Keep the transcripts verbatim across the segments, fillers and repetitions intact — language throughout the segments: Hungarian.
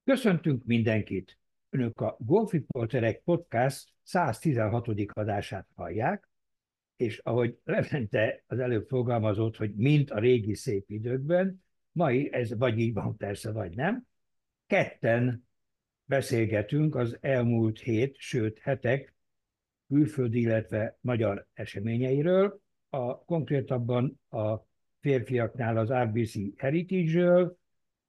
Köszöntünk mindenkit! Önök a Golfriporterek Podcast száz tizenhatodik adását hallják, és ahogy Levente az előbb fogalmazott, hogy mint a régi szép időkben, mai ez vagy így van persze, vagy nem, ketten beszélgetünk az elmúlt hét, sőt hetek külföldi, illetve magyar eseményeiről, a, konkrétabban a férfiaknál az er bé cé Heritage-ről,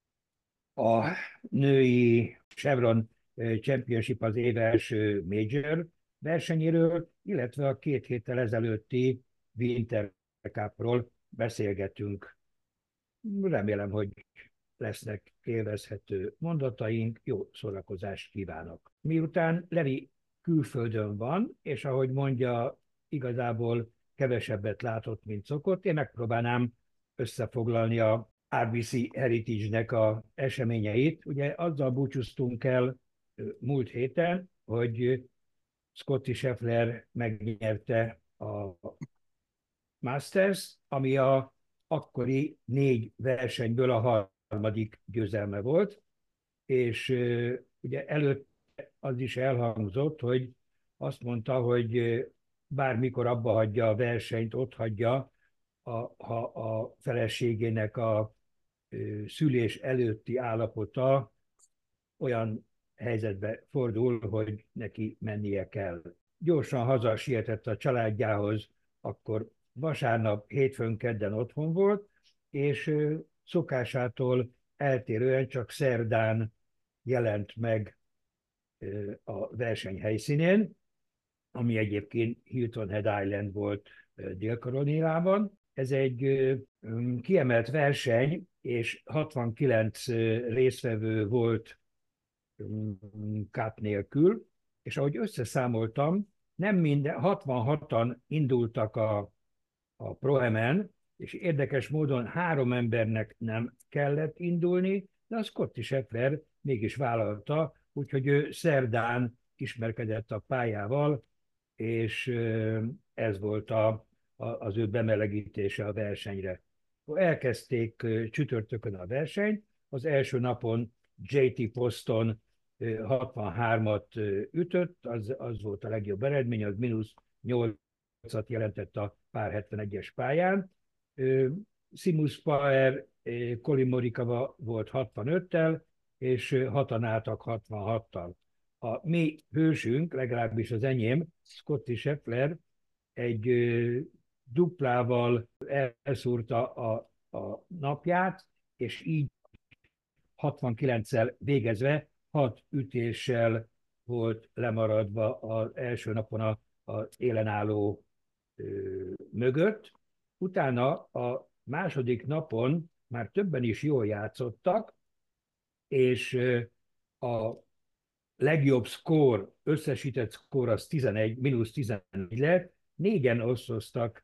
a női Chevron Championship az év első major versenyéről, illetve a két héttel ezelőtti Winter Cupról beszélgetünk. Remélem, hogy lesznek élvezhető mondataink, jó szórakozást kívánok. Miután Levi külföldön van, és ahogy mondja, igazából kevesebbet látott, mint szokott, én megpróbálnám összefoglalni a er bé cé Heritage-nek a eseményeit. Ugye azzal búcsúztunk el múlt héten, hogy Scottie Scheffler megnyerte a Masters, ami a akkori négy versenyből a harmadik győzelme volt, és ugye előtt az is elhangzott, hogy azt mondta, hogy bármikor abba hagyja a versenyt, ott hagyja, a, ha a feleségének a szülés előtti állapota olyan helyzetbe fordul, hogy neki mennie kell. Gyorsan haza sietett a családjához, akkor vasárnap, hétfőn, kedden otthon volt, és szokásától eltérően csak szerdán jelent meg a verseny helyszínén, ami egyébként Hilton Head Island volt Dél-Karolinában. Ez egy kiemelt verseny, és hatvankilenc résztvevő volt Cup nélkül, és ahogy összeszámoltam, nem minden, hatvanhatan indultak a, a Pro-Amen, és érdekes módon három embernek nem kellett indulni, de a Scottie Scheffler mégis vállalta, úgyhogy ő szerdán ismerkedett a pályával, és ez volt a, a, az ő bemelegítése a versenyre. Elkezdték csütörtökön a versenyt, az első napon jé té Poston hatvanhármat ütött, az, az volt a legjobb eredmény, az mínusz nyolcat jelentett a pár hetvenegyes pályán. Seamus Power, Collin Morikawa volt hatvanöttel, és hatan álltak hatvanhattal. A mi hősünk, legalábbis az enyém, Scottie Scheffler egy duplával elszúrta a, a napját, és így hatvankilenccel végezve hat ütéssel volt lemaradva az első napon a, az élenálló ö, mögött. Utána a második napon már többen is jól játszottak, és ö, a legjobb szkór, összesített szkór az tizenegy, mínusz tizenegy lett, négyen osztoztak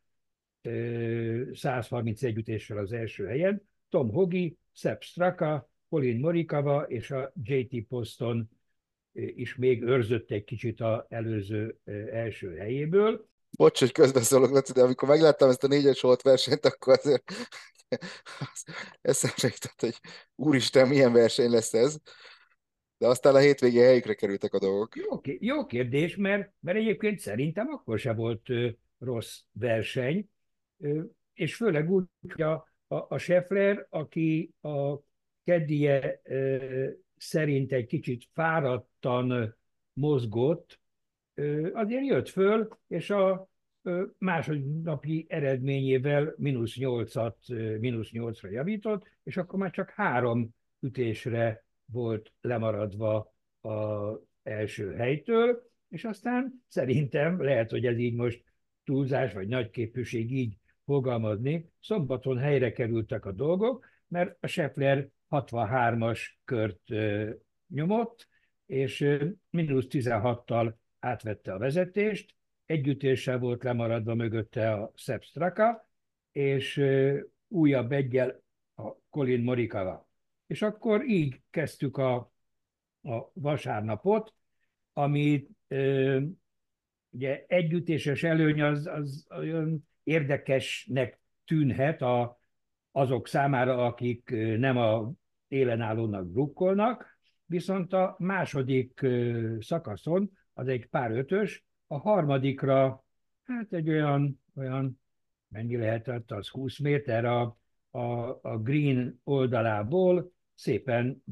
száz harmincegy ütéssel az első helyen, Tom Hoge, Sepp Straka, Collin Morikawa és a jé té Poston is még őrzött egy kicsit az előző első helyéből. Bocs, hogy közbeszólok, Laci, de amikor megláttam ezt a négyes volt versenyt, akkor azért eszembe jutott, hogy úristen, milyen verseny lesz ez. De aztán a hétvégén helyükre kerültek a dolgok. Jó, jó kérdés, mert, mert egyébként szerintem akkor se volt ö, rossz verseny, ö, és főleg úgy, hogy a, a, a Scheffler, aki a keddie ö, szerint egy kicsit fáradtan mozgott, ö, azért jött föl, és a ö, másodnapi eredményével mínusz nyolcat, mínusz nyolcra javított, és akkor már csak három ütésre volt lemaradva az első helytől, és aztán szerintem, lehet, hogy ez így most túlzás, vagy nagyképűség így fogalmazni, szombaton helyre kerültek a dolgok, mert a Scheffler hatvanhármas kört ö, nyomott, és ö, mínusz tizenhattal átvette a vezetést, együttéssel volt lemaradva mögötte a Sepp Straka, és ö, újabb egyel a Collin Morikawa. És akkor így kezdtük a, a vasárnapot, ami ö, ugye együttéses előny az, az olyan érdekesnek tűnhet a, azok számára, akik nem a élenállónak drukkolnak, viszont a második szakaszon, az egy pár ötös, a harmadikra, hát egy olyan, olyan mennyi lehetett, az húsz méter a, a, a green oldalából szépen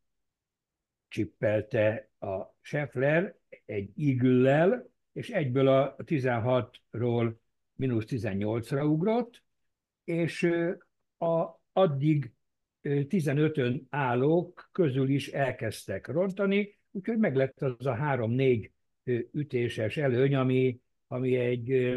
becsippelte a Scheffler egy eagle-lel, és egyből a tizenhatról mínusz tizennyolcra ugrott, és a addig tizenötön állók közül is elkezdtek rontani, úgyhogy meglett az a három-négy ütéses előny, ami, ami egy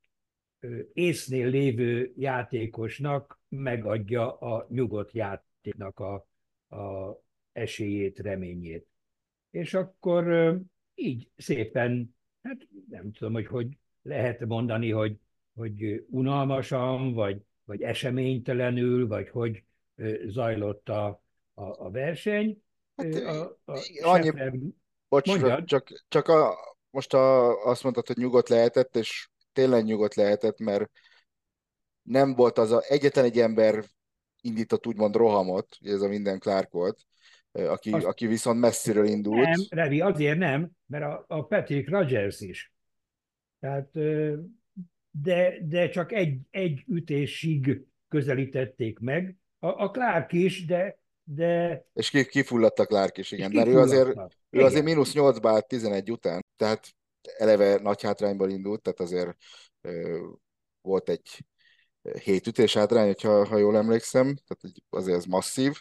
észnél lévő játékosnak megadja a nyugodt játéknak a, a esélyét, reményét. És akkor így szépen, hát nem tudom, hogy hogy lehet mondani, hogy, hogy unalmasan, vagy, vagy eseménytelenül, vagy hogy zajlott a, a, a verseny. Hát A, a annyi, Scheffler, bocs, mondjad, csak, csak a, most a, azt mondtad, hogy nyugodt lehetett, és tényleg nyugodt lehetett, mert nem volt az a, egyetlen egy ember indított úgymond rohamot, ez a minden Clark volt, aki, azt aki viszont messziről indult. nem, Revi, azért nem, mert a, a Patrick Rogers is. Tehát, de, de csak egy, egy ütésig közelítették meg. A, a Clark is, de, de És ki, kifulladt a Clark is, és igen, mert ő azért, kifulladtak. ő azért Igen. mínusz nyolcba állt tizenegy után, tehát eleve nagy hátrányból indult, tehát azért ö, volt egy hét ütés hátrány, ha, ha jól emlékszem, tehát azért ez masszív,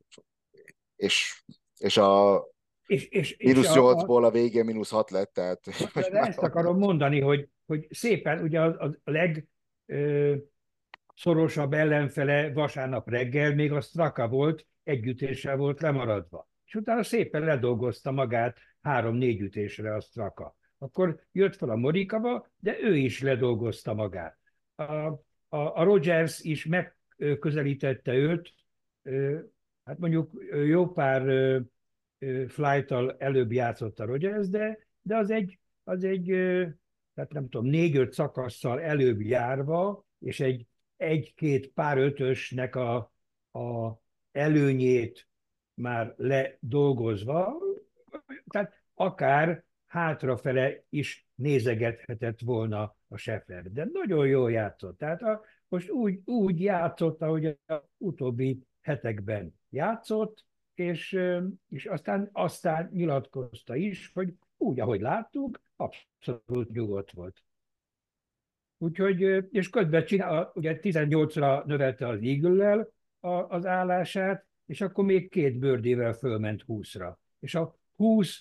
és, és a És, és, és mínusz a, a, nyolcból a végén mínusz hat lett, tehát hogy de már ezt akarom mondani, hogy, hogy szépen, ugye a, a leg ö, szorosabb ellenfele vasárnap reggel még a Straka volt, egy ütéssel volt lemaradva. És utána szépen ledolgozta magát három-négy ütésre a Straka. Akkor jött fel a Morikava, de ő is ledolgozta magát. A, a, a Rogers is megközelítette őt, hát mondjuk jó pár flight-tal előbb játszott a Rogers, de, de az egy, az egy tehát nem tudom, négy-öt szakasszal előbb járva, és egy egy-két pár ötösnek a, a előnyét már ledolgozva, tehát akár hátrafele is nézegethetett volna a Scheffler, de nagyon jól játszott. Tehát a, most úgy, úgy játszott, ahogy az utóbbi hetekben játszott, és, és aztán, aztán nyilatkozta is, hogy úgy, ahogy láttuk, abszolút nyugodt volt. Úgyhogy, és közben csinál, ugye tizennyolcra növelte az Eagle-lel az állását, és akkor még két birdie-vel fölment húszra. És a húsz,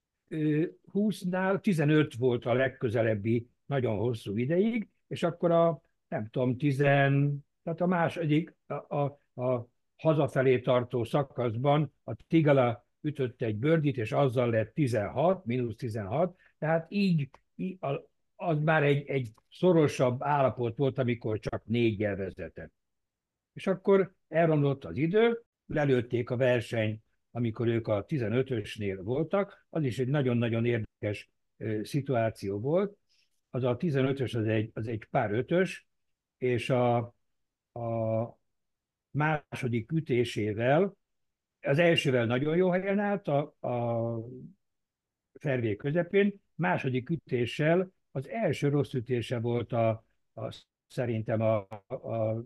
húsznál tizenöt volt a legközelebbi nagyon hosszú ideig, és akkor a, nem tudom, tíz, tehát a második, a, a, a hazafelé tartó szakaszban a Tigala ütött egy birdie-t, és azzal lett tizenhat, mínusz tizenhat, tehát így, így a, az már egy, egy szorosabb állapot volt, amikor csak négyel vezetett. És akkor elromlott az idő, lelőtték a versenyt, amikor ők a tizenötösnél voltak, az is egy nagyon-nagyon érdekes ö, szituáció volt. Az a tizenötös az egy, az egy pár ötös, és a, a második ütésével, az elsővel nagyon jó helyen állt, a, a fairway közepén, második ütéssel az első rossz ütése volt a, a szerintem a, a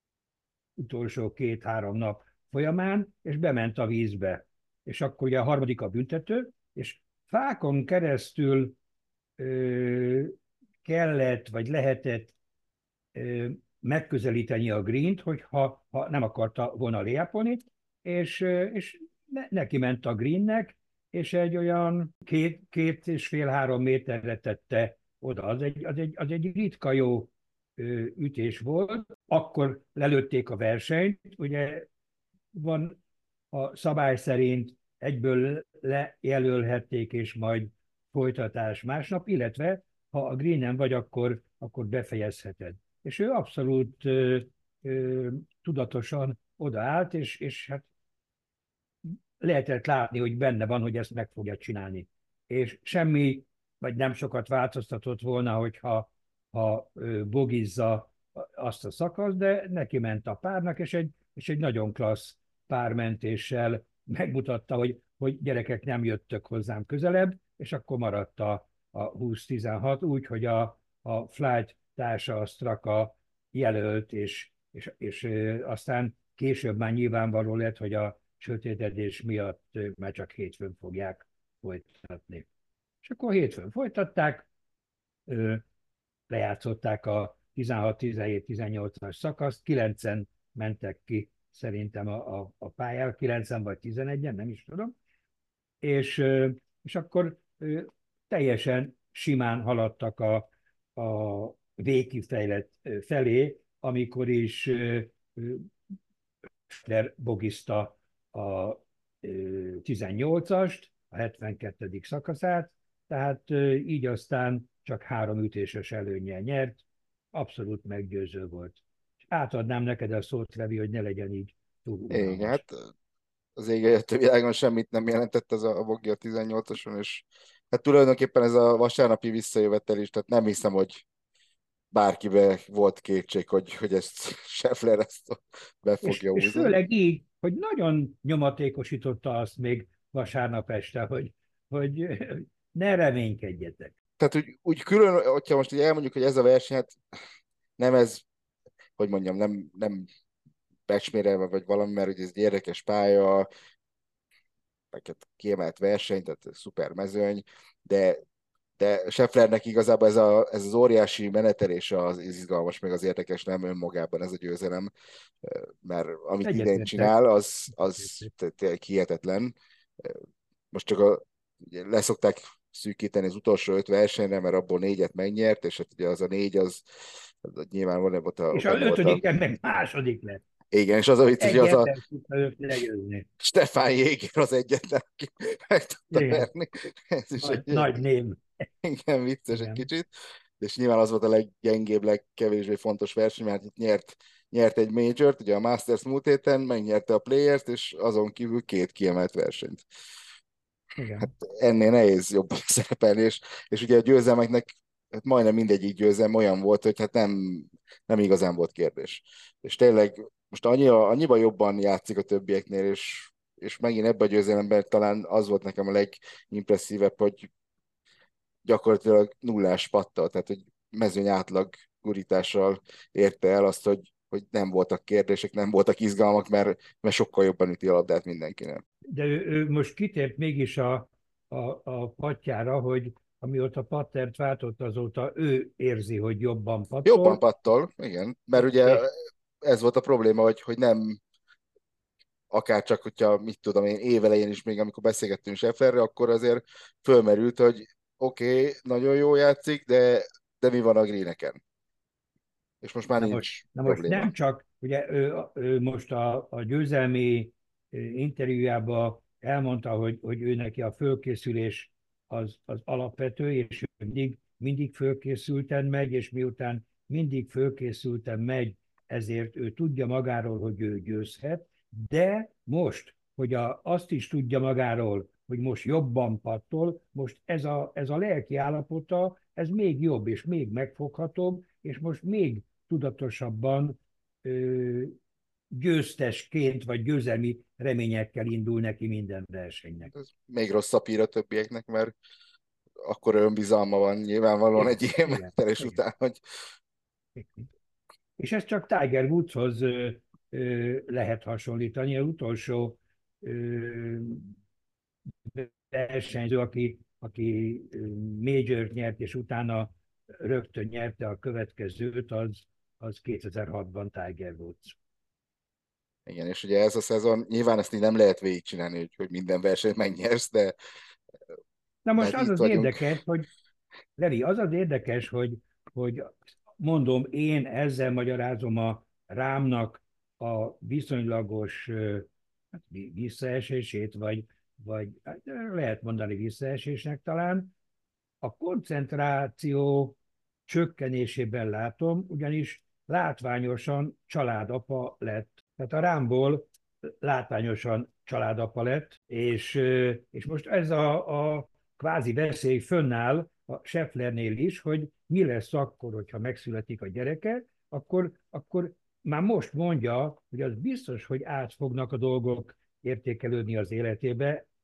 utolsó két-három nap folyamán, és bement a vízbe. És akkor ugye a harmadik a büntető, és fákon keresztül ö, kellett, vagy lehetett ö, megközelíteni a greent, hogyha ha nem akarta volna léjapolni, és, ö, és ne, neki ment a greennek, és egy olyan két, két és fél-három méterre tette oda. Az egy, az egy, az egy ritka jó ütés volt, akkor lelőtték a versenyt, ugye van a szabály szerint egyből lejelölhették, és majd folytatás másnap, illetve ha a greenen vagy, akkor, akkor befejezheted. És ő abszolút ö, ö, tudatosan odaállt, és, és hát lehetett látni, hogy benne van, hogy ezt meg fogja csinálni. És semmi, vagy nem sokat változtatott volna, hogyha ha bogizza azt a szakaszt, de neki ment a párnak, és egy, és egy nagyon klassz pármentéssel megmutatta, hogy hogy gyerekek nem jöttek hozzám közelebb, és akkor maradt a, a húsz tizenhat, úgy, hogy a, a flight társa, a Straka jelölt, és, és, és aztán később már nyilvánvaló lett, hogy a sötétedés miatt már csak hétfőn fogják folytatni. És akkor hétfőn folytatták, lejátszották a tizenhat, tizenhét, tizennyolcas szakaszt, kilencen mentek ki szerintem a, a, a pályára, kilencen vagy tizenegyen, nem is tudom, és, és akkor teljesen simán haladtak a, a végkifejlet felé, amikor is Schler bogizta a tizennyolcast, a hetvenkettedik szakaszát, tehát így aztán csak három ütéses előnnyel nyert, abszolút meggyőző volt. És átadnám neked a szót, Levi, hogy ne legyen így túl Igen, unalmas. hát az ég a világon semmit nem jelentett ez a Vogi a tizennyolcason, és hát tulajdonképpen ez a vasárnapi visszajövetel is, tehát nem hiszem, hogy bárkibe volt kétség, hogy, hogy ezt Scheffler ezt be És, fogja és húzni. főleg így, hogy nagyon nyomatékosította azt még vasárnap este, hogy, hogy ne reménykedjetek. Tehát úgy, úgy külön, hogyha most így elmondjuk, hogy ez a verseny, hát nem ez, hogy mondjam, nem, nem becsmérelve vagy valami, mert ugye ez egy érdekes pálya, neked kiemelt verseny, tehát szuper mezőny, de, de Schefflernek igazából ez, a, ez az óriási menetelés az izgalmas, meg az érdekes, nem önmagában ez a győzelem, mert amit idén Egyetértek. csinál, az, az tényleg hihetetlen. Most csak a, ugye leszokták szűkíteni az utolsó öt versenyre, mert abból négyet megnyert, és hát ugye az a négy, az, az nyilván van, volt a, És az benne volt a ötödiken meg második lett. igen, és az a Tehát vicces, hogy egy az a ember tudta őt legyőzni. Stefan Jéger az egyetlen, aki meg tudta Igen, verni. Ez is nagy, egy nagy név. igen, vicces egy Igen, kicsit. És nyilván az volt a leggyengébb, legkevésbé fontos verseny, mert itt nyert, nyert egy majort, ugye a Masters múlt héten, megnyerte a Players-t, és azon kívül két kiemelt versenyt. Hát igen. ennél nehéz jobban szerepelni, és, és ugye a győzelmeknek hát majdnem mindegyik győzelem olyan volt, hogy hát nem, nem igazán volt kérdés. És tényleg most annyira, annyiban jobban játszik a többieknél, és, és megint ebben a győzelemben talán az volt nekem a legimpresszívebb, hogy gyakorlatilag nullás pattal, tehát hogy mezőny átlag gurítással érte el azt, hogy, hogy nem voltak kérdések, nem voltak izgalmak, mert, mert sokkal jobban üti a labdát mindenkinek. De ő, ő most kitért mégis a, a, a patjára, hogy amióta pattert váltott, azóta ő érzi, hogy jobban Jobban pattol, pattol, igen, mert ugye és ez volt a probléma, hogy, hogy nem akár csak, hogyha mit tudom én, évelején is még, amikor beszélgettünk Schefflerre, akkor azért fölmerült, hogy oké, okay, nagyon jó játszik, de, de mi van a greeneken? És most már Na most, nincs na most probléma. nem csak, ugye ő, ő most a, a győzelmi interjújában elmondta, hogy, hogy ő neki a fölkészülés az, az alapvető, és ő mindig, mindig fölkészülten megy, és miután mindig fölkészülten megy, ezért ő tudja magáról, hogy ő győzhet, de most, hogy a, azt is tudja magáról, hogy most jobban pattol, most ez a, ez a lelki állapota, ez még jobb, és még megfoghatóbb, és most még tudatosabban ö, győztesként vagy győzelmi reményekkel indul neki minden versenynek. Ez még rosszabb hír a többieknek, mert akkor önbizalma van nyilvánvalóan egy Igen, ilyen igen, megtelés igen. után, hogy És ezt csak Tiger Woodshoz ö, ö, lehet hasonlítani. Az utolsó ö, versenyző, aki, aki major nyert, és utána rögtön nyerte a következőt, az, az kétezer-hatban Tiger Woods. igen, és ugye ez a szezon, nyilván ezt így nem lehet végigcsinálni, hogy, hogy minden versenyt megnyersz, de, Na de most hát az itt az vagyunk. érdekes, hogy Levi, az az érdekes, hogy, hogy mondom, én ezzel magyarázom a rámnak a viszonylagos hát, visszaesését, vagy, vagy hát, lehet mondani visszaesésnek talán, a koncentráció csökkenésében látom, ugyanis látványosan családapa lett. Tehát a Rámból látványosan családapa lett, és, és most ez a, a kvázi veszély fönnáll a Schefflernél is, hogy mi lesz akkor, hogyha megszületik a gyereke, akkor, akkor már most mondja, hogy az biztos, hogy át fognak a dolgok értékelődni az életébe,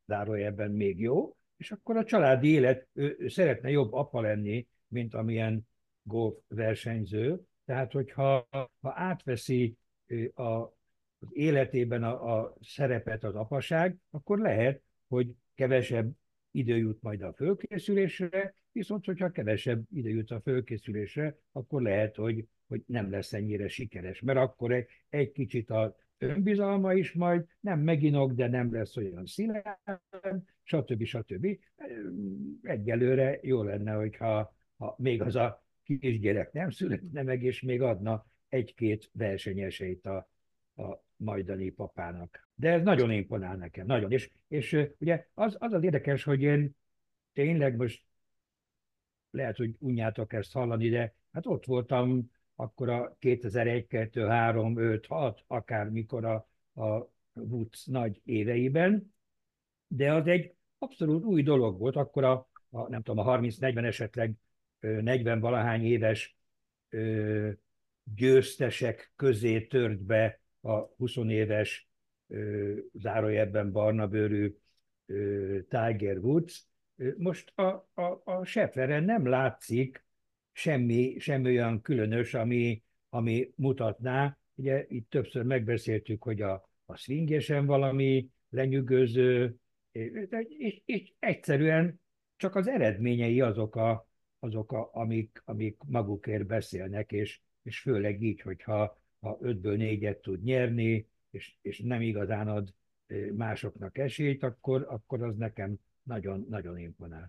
zárójelben még jó, és akkor a családi élet, ő, ő szeretne jobb apa lenni, mint amilyen golf versenyző. Tehát, hogyha ha átveszi a, az életében a, a szerepet az apaság, akkor lehet, hogy kevesebb idő jut majd a fölkészülésre, viszont hogyha kevesebb idő jut a fölkészülésre, akkor lehet, hogy, hogy nem lesz ennyire sikeres, mert akkor egy, egy kicsit a önbizalma is majd nem meginok, de nem lesz olyan szilárd, stb. stb. Egyelőre jó lenne, hogyha ha még az a kisgyerek nem születne meg, és még adna egy-két versenyesélyt a, a majdani papának. De ez nagyon imponál nekem, nagyon. És, és ugye az, az az érdekes, hogy én tényleg most lehet, hogy unjátok ezt hallani, de hát ott voltam akkor a kétezer-egy, kettő, három, öt, hat, akármikor a, a Woods nagy éveiben, de az egy abszolút új dolog volt, akkor a, a nem tudom, a harminc-negyven esetleg negyven-valahány éves ö, győztesek közé tört be a húsz éves ö, zárójelben barna bőrű ö, Tiger Woods. Most a, a, a Scheffleren nem látszik semmi, semmi olyan különös, ami, ami mutatná. Ugye itt többször megbeszéltük, hogy a, a swingesen valami lenyűgöző, és, és egyszerűen csak az eredményei azok, a, azok a, amik, amik magukért beszélnek, és, és főleg így, hogyha ha ötből négyet tud nyerni, és, és nem igazán ad másoknak esélyt, akkor, akkor az nekem nagyon-nagyon imponál.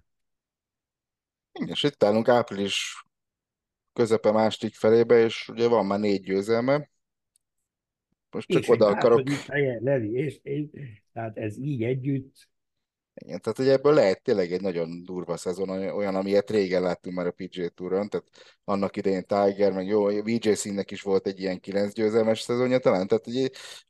Igen, és itt állunk április közepe második felébe, és ugye van már négy győzelme. Most csak És egy oda akarok. második helye, Levi, és, és tehát ez így együtt. Igen, tehát ugye ebből lehet tényleg egy nagyon durva szezon, olyan, amilyet régen láttunk már a pé gé á Touron, tehát annak idején Tiger, meg jó, vé jé Színnek is volt egy ilyen kilenc győzelmes szezonja talán, tehát ugye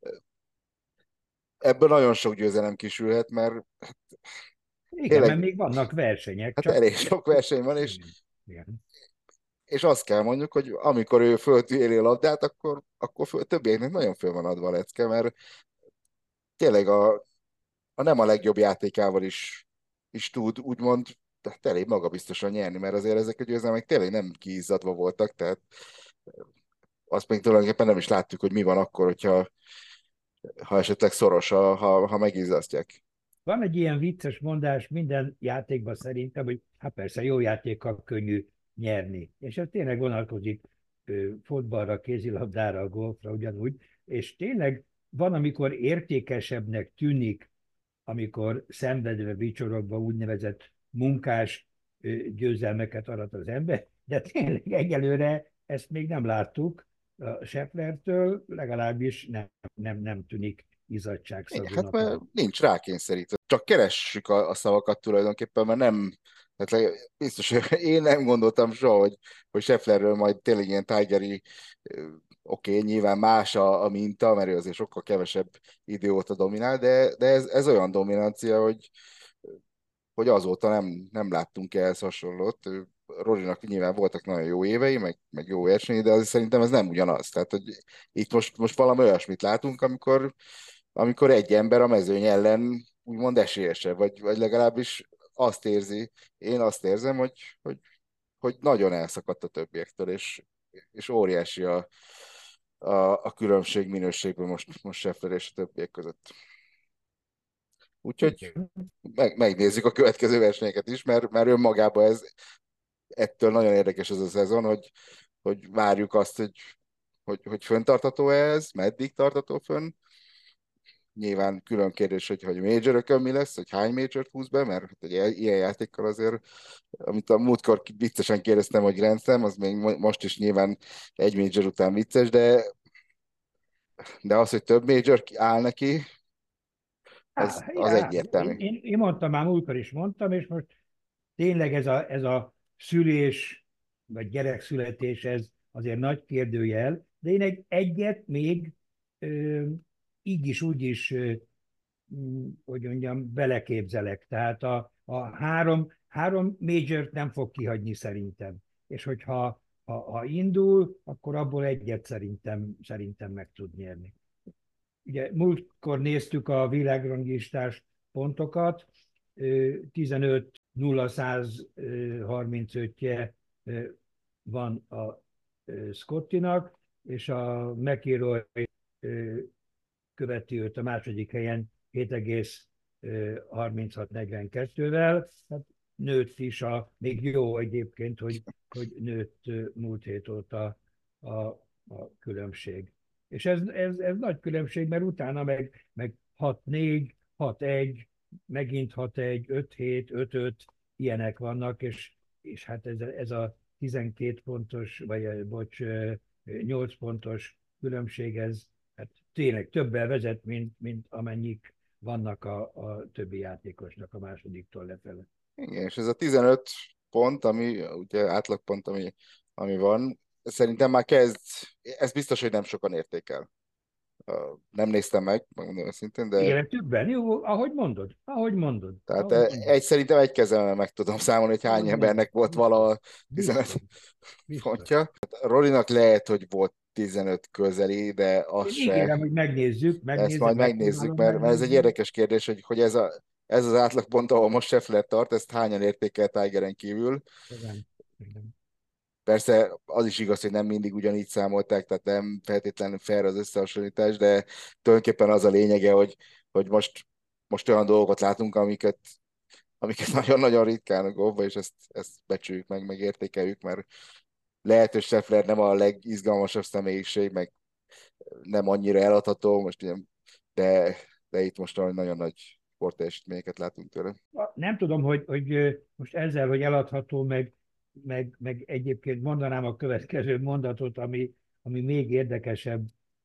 ebből nagyon sok győzelem kisülhet, mert Igen, mert tényleg még vannak versenyek, hát csak... elég sok verseny van, és, Igen, igen. és azt kell mondjuk, hogy amikor ő föltűri a labdát, akkor, akkor föl, többieknek nagyon föl van adva a lecke, mert tényleg a, a nem a legjobb játékával is, is tud úgymond tehát elég magabiztosan nyerni, mert azért ezek a győzelmek tényleg nem kiizzadva voltak, tehát azt még tulajdonképpen nem is láttuk, hogy mi van akkor, hogyha ha esetleg szoros, ha, ha, ha megizzasztják. Van egy ilyen vicces mondás minden játékban szerintem, hogy hát persze jó játékkal könnyű nyerni. És ez tényleg vonatkozik ö, fotballra, kézilabdára, golfra ugyanúgy. És tényleg van, amikor értékesebbnek tűnik, amikor szenvedve, vicsorogva úgynevezett munkás ö, győzelmeket arat az ember, de tényleg egyelőre ezt még nem láttuk a Schefflertől, legalábbis nem, nem, nem tűnik Igen, hát izzadságszagúnak mert a... nincs rákényszerítve. Csak keressük a, a szavakat tulajdonképpen, mert nem, hát le- biztos, hogy én nem gondoltam soha, hogy, hogy Schefflerről majd tényleg ilyen Tigeri, ö, oké, okay, nyilván más a, a minta, mert ő azért sokkal kevesebb idő óta dominál, de, de ez, ez olyan dominancia, hogy, hogy azóta nem, nem láttunk ehhez hasonlót. Ő- Rorynak nyilván voltak nagyon jó évei, meg, meg jó versenyi, de azért szerintem ez nem ugyanaz. Tehát, hogy itt most, most valami olyasmit látunk, amikor, amikor egy ember a mezőny ellen úgymond esélyesebb, vagy, vagy legalábbis azt érzi, én azt érzem, hogy, hogy, hogy nagyon elszakadt a többiektől, és, és óriási a, a, a különbség minőségben most, most Scheffler és a többiek között. Úgyhogy Igen. meg, megnézzük a következő versenyeket is, mert, mert önmagában ez ettől nagyon érdekes ez a szezon, hogy, hogy várjuk azt, hogy, hogy, hogy föntartató ez, meddig tartató fönn. Nyilván külön kérdés, hogy, hogy majorökön mi lesz, hogy hány majort húz be, mert egy ilyen játékkal azért, amit a múltkor viccesen kérdeztem, hogy Grand Slam, az még most is nyilván egy major után vicces, de, de az, hogy több major áll neki, az, Á, az já, egyértelmű. én, én, én mondtam már múltkor is mondtam, és most tényleg ez a, ez a szülés, vagy gyerekszületés, ez azért nagy kérdőjel, de én egy egyet még ö, így is, úgy is, ö, m, hogy mondjam, beleképzelek. Tehát a, a három, három majort nem fog kihagyni szerintem. És hogyha ha, ha indul, akkor abból egyet szerintem, szerintem meg tud nyerni. Ugye múltkor néztük a világranglistás pontokat, tizenöt nulla száz harmincötje van a Scottinak, és a McIlroy követi őt a második helyen hét egész harminchat negyvenkettővel. Hát nőtt is, a, még jó egyébként, hogy, hogy nőtt múlt hét óta a, a különbség. És ez, ez, ez nagy különbség, mert utána meg, meg hat négy, hat egy, megint hat egy, öt hét, öt öt, ilyenek vannak, és, és hát ez, ez a tizenkét pontos, vagy bocs, nyolc pontos különbség, ez hát tényleg többel vezet, mint, mint amennyik vannak a, a többi játékosnak a másodiktól lefele. Igen, és ez a tizenöt pont, ami ugye átlagpont, ami, ami van, szerintem már kezd, ez biztos, hogy nem sokan értékel. Nem néztem meg, megmondom őszintén, de Igen, többen, jó, ahogy mondod, ahogy mondod, tehát ahogy mondod, egy, szerintem egy kezemmel meg tudom számolni, hogy hány ahogy mondod, embernek volt biztos, vala tizenöt biztos, biztos. pontja. Hát Rolinak lehet, hogy volt tizenöt közeli, de az Én se. ígérem, hogy megnézzük, Ezt megnézzük, majd megnézzük, megpróbálom mert, mert ez egy megnézni. érdekes kérdés, hogy, hogy ez, a, ez az átlagpont, ahol most Scheffler tart, ezt hányan értékel Tigeren kívül. Igen, igen. Persze az is igaz, hogy nem mindig ugyanígy számolták, tehát nem feltétlenül fair az összehasonlítás, de tulajdonképpen az a lényege, hogy, hogy most, most olyan dolgokat látunk, amiket, amiket nagyon-nagyon ritkán a golfban, és ezt, ezt becsüljük meg, meg értékeljük, mert lehet, hogy Scheffler nem a legizgalmasabb személyiség, meg nem annyira eladható, most ilyen, de, de itt most nagyon nagy sportteljesítményeket látunk tőle. Nem tudom, hogy, hogy most ezzel, hogy eladható, meg, meg, meg egyébként mondanám a következő mondatot, ami, ami még érdekesebb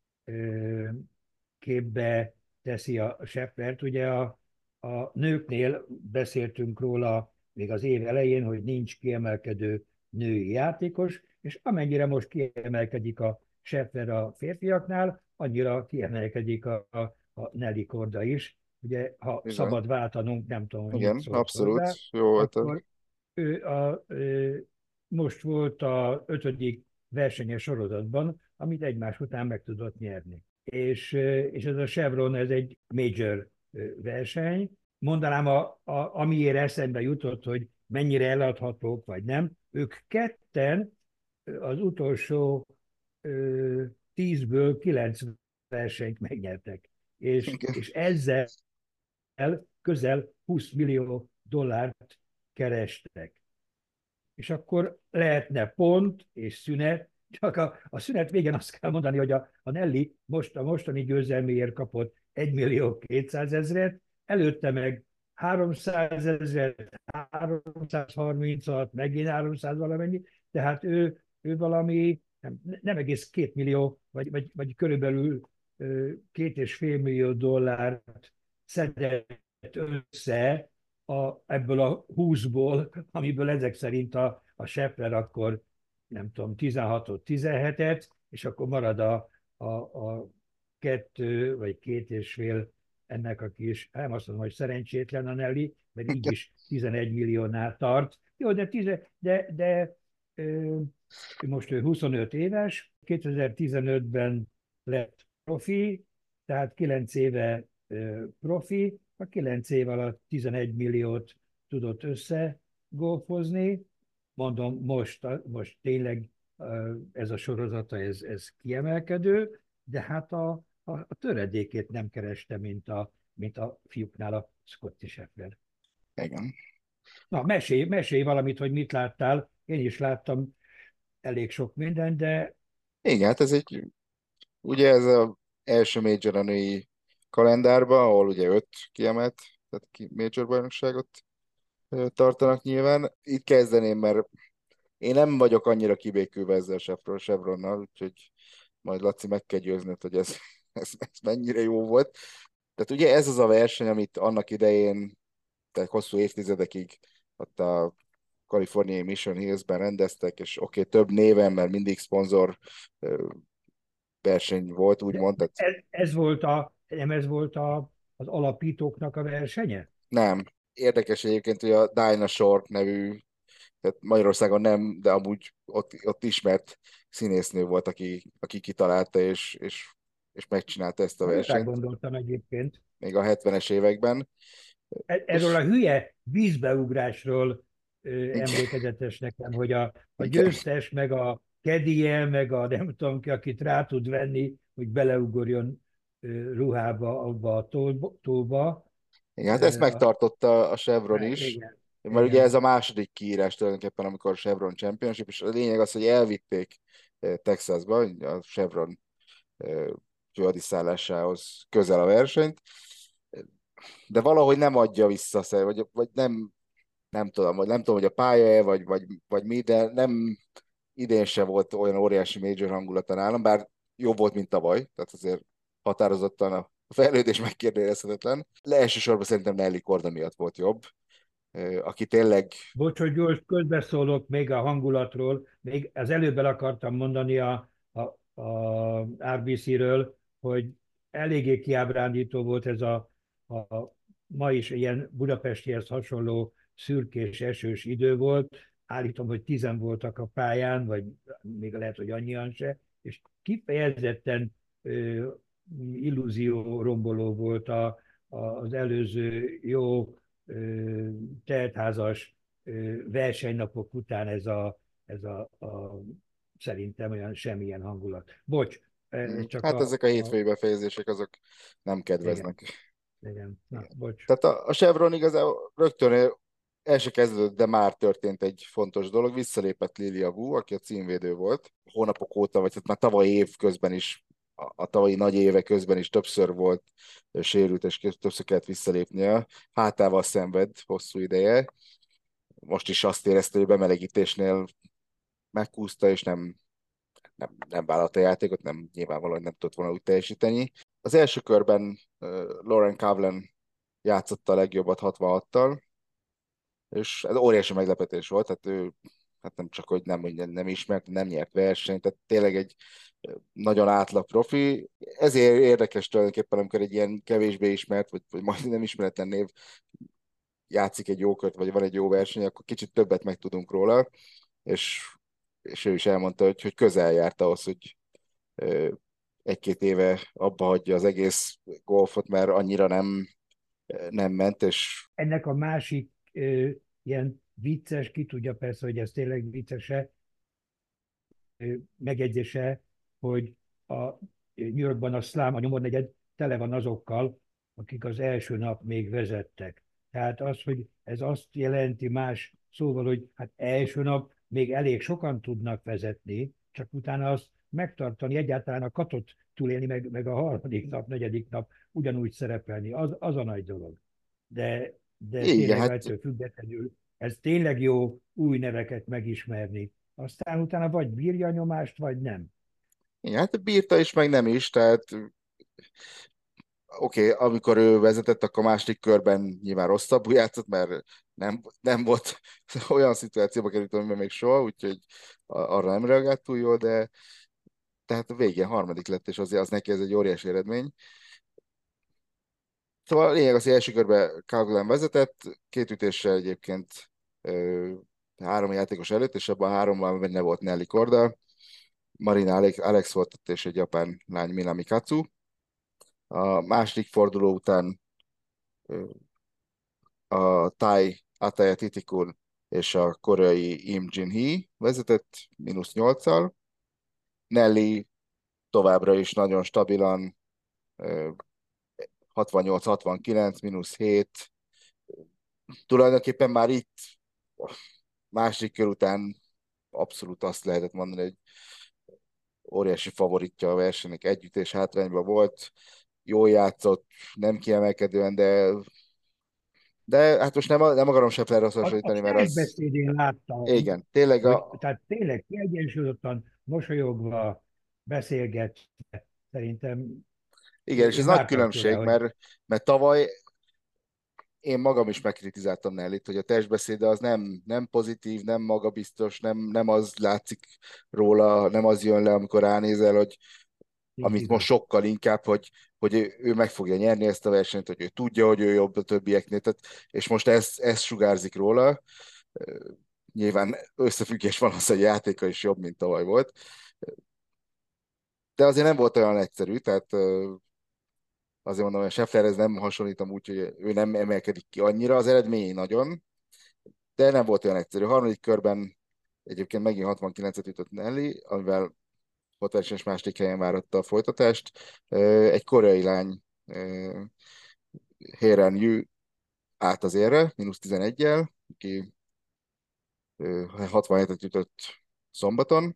képbe teszi a Schefflert. Ugye a, a nőknél beszéltünk róla még az év elején, hogy nincs kiemelkedő női játékos, és amennyire most kiemelkedik a Scheffler a férfiaknál, annyira kiemelkedik a, a, a Nelly Korda is. Ugye, ha Bizony. szabad váltanunk, nem tudom, hogy mit Igen, szólsz abszolút. hozzá, Jó volt az. akkor ő a, ő, most volt a ötödik versenyes sorozatban, amit egymás után meg tudott nyerni. És, és ez a Chevron, ez egy major verseny. Mondanám, a, a, amiért eszembe jutott, hogy mennyire eladhatók vagy nem, ők ketten az utolsó ö, tízből kilenc versenyt megnyertek. És, Igen. és ezzel közel húsz millió dollárt kerestek. És akkor lehetne pont és szünet, csak a, a szünet végén azt kell mondani, hogy a, a Nelly most a mostani győzelméért kapott egy millió kétszázezret, előtte meg háromszázezret, háromszázharmincat, megint háromszáz valamennyi, tehát ő, ő valami nem, nem egész két millió, vagy, vagy, vagy körülbelül két és fél millió dollárt szedett össze a, ebből a húszból, amiből ezek szerint a, a Scheffler akkor nem tudom, tizenhatot, tizenhetet, és akkor marad a, a, a kettő vagy két és fél ennek a kis, nem azt mondom, hogy szerencsétlen a Nelly, mert így is tizenegy milliónál tart. Jó, de, tize, de, de ö, most ő huszonöt éves, kétezer-tizenötben lett profi, tehát kilenc éve ö, profi, a kilenc év alatt tizenegy milliót tudott összegolfozni. Mondom, most, most tényleg ez a sorozata, ez, ez kiemelkedő, de hát a, a, a töredékét nem kereste, mint a, mint a fiúknál a Scottie Scheffler. Igen. Na, mesélj, mesélj valamit, hogy mit láttál. Én is láttam elég sok mindent, de Igen, hát ez egy, ugye ez az első major a női kalendárban, ahol ugye öt kiemelt, tehát ki major bajnokságot ö, tartanak nyilván. Itt kezdeném, mert én nem vagyok annyira kibékülve ezzel a Chevron- Chevronnal, úgyhogy majd Laci meg kell győznöd, hogy ez, ez, ez mennyire jó volt. Tehát ugye ez az a verseny, amit annak idején, tehát hosszú évtizedekig ott a kaliforniai Mission Hills-ben rendeztek, és oké, okay, több néven, mert mindig szponzor ö, verseny volt, úgymond, tehát ez, ez volt a, nem ez volt a, az alapítóknak a versenye? nem. Érdekes egyébként, hogy a Dinah Shore nevű, tehát Magyarországon nem, de amúgy ott, ott ismert színésznő volt, aki, aki kitalálta, és, és, és megcsinálta ezt a Őre versenyt, gondoltam egyébként. még a hetvenes években. E- Erről És a hülye vízbeugrásról ö, igen, emlékezetes nekem, hogy a, a igen, győztes, meg a kedie, meg a nem tudom ki, akit rá tud venni, hogy beleugorjon ö, ruhába, abba a tóba. tóba. igen, hát ezt Ö, a, megtartotta a Chevron is, igen, mert ugye ez igen. a második kiírás tulajdonképpen, amikor Chevron Championship, és a lényeg az, hogy elvitték eh, Texasba, a Chevron eh, főadiszállásához közel a versenyt, de valahogy nem adja vissza, vagy, vagy nem, nem tudom, vagy nem tudom, hogy a pálya vagy, vagy, vagy mi, de nem idén se volt olyan óriási major hangulata nálam, bár jobb volt, mint tavaly, tehát azért határozottan a fejlődés megkérdőjelezhetetlen. Le elsősorban szerintem Nelly Korda miatt volt jobb, ö, aki tényleg, Bocs, hogy gyors közbeszólok még a hangulatról. Még az előbb el akartam mondani a, a, a er bé cé-ről, hogy eléggé kiábrándító volt ez a, a ma is ilyen budapestihez hasonló szürkés, esős idő volt. Állítom, hogy tizen voltak a pályán, vagy még lehet, hogy annyian se, és kifejezetten ö, illúzió romboló volt a, a, az előző jó ö, teltházas versenynapok után ez a, ez a, a szerintem olyan semmilyen hangulat. Bocs, hm, csak hát a, ezek a a hétfői befejezések azok nem igen, kedveznek. igen, na, Igen. bocs. Tehát a, a Chevron igazából rögtön el se kezdődött, de már történt egy fontos dolog. Visszalépett Lilia Wu, aki a címvédő volt. Hónapok óta, vagy hát már tavaly év közben is, a, a tavalyi nagy éve közben is többször volt sérült, és többször kellett visszalépnie. Hátával szenved hosszú ideje. Most is azt érezte, hogy a bemelegítésnél megkúszta, és nem, nem, nem vállalta a játékot, nem nyilvánvalóan nem tudott volna úgy teljesíteni. Az első körben uh, Lauren Cavlan játszotta a legjobbat hatvanhattal, és ez óriási meglepetés volt, tehát ő hát nem csak, hogy nem, nem ismert, nem nyert versenyt, tehát tényleg egy nagyon átlag profi. Ezért érdekes tulajdonképpen, amikor egy ilyen kevésbé ismert, vagy, vagy majd nem ismeretlen név játszik egy jó kört, vagy van egy jó verseny, akkor kicsit többet megtudunk róla, és, és ő is elmondta, hogy, hogy közel járt ahhoz, hogy ö, egy-két éve abba hagyja az egész golfot, mert annyira nem, nem ment, és Ennek a másik ö, ilyen vicces, ki tudja persze, hogy ez tényleg viccese, ö, megjegyzése, hogy a New Yorkban a szlám, a nyomornegyed tele van azokkal, akik az első nap még vezettek. Tehát az, hogy ez azt jelenti más szóval, hogy hát első nap még elég sokan tudnak vezetni, csak utána azt megtartani, egyáltalán a katot túlélni, meg, meg a harmadik nap, negyedik nap ugyanúgy szerepelni, az, az a nagy dolog. De, de igen, tényleg hát ettől függetlenül ez tényleg jó új neveket megismerni. Aztán utána vagy bírja a nyomást, vagy nem. igen, hát bírta is, meg nem is, tehát oké, okay, amikor ő vezetett, akkor a második körben nyilván rosszabbul játszott, mert nem, nem volt olyan szituációba került, amiben még soha, úgyhogy arra nem reagált túl jól, de tehát a végén harmadik lett, és azért az neki ez egy óriási eredmény. Szóval a lényeg az, hogy első körben Coughlin vezetett, két ütéssel egyébként ö, három játékos előtt, és abban a háromban benne volt Nelly Korda, Marina Alex, Alex volt ott, és egy japán lány Minami Katsu. A második forduló után ö, a Thai Ataya Titikul és a koreai Im Jin-hee vezetett mínusz nyolccal. Nelly továbbra is nagyon stabilan ö, hatvannyolc hatvankilenc, mínusz hét. Tulajdonképpen már itt második kör után abszolút azt lehetett mondani, hogy óriási favoritja a versenynek, együttés hátrányban volt, jól játszott, nem kiemelkedően, de de hát most nem, nem akarom Schefflerre A, a hasonlítani, mert az testbeszédén láttam, igen, tényleg hogy a, tehát tényleg kiegyensúlyozottan, mosolyogva, beszélget, szerintem igen, és ez én nagy vártam tőle, különbség, hogy mert, mert tavaly én magam is megkritizáltam Nellit, hogy a testbeszéde az nem, nem pozitív, nem magabiztos, nem, nem az látszik róla, nem az jön le, amikor ránézel, hogy ez amit most igaz. sokkal inkább, hogy, hogy ő, ő meg fogja nyerni ezt a versenyt, hogy ő tudja, hogy ő jobb a többieknél, tehát, és most ez, ez sugárzik róla. Nyilván összefüggés van az, hogy a játéka is jobb, mint tavaly volt, de azért nem volt olyan egyszerű, tehát azért mondom, hogy a Schefflerhez nem hasonlítom úgy, hogy ő nem emelkedik ki annyira, az eredményei nagyon, de nem volt olyan egyszerű. A harmadik körben egyébként megint hatvankilencet ütött Nelly, amivel hat versenyes második helyen váratta a folytatást. Egy koreai lány, Heiran Yu állt az érre, mínusz tizeneggyel, aki hatvanhetet ütött szombaton.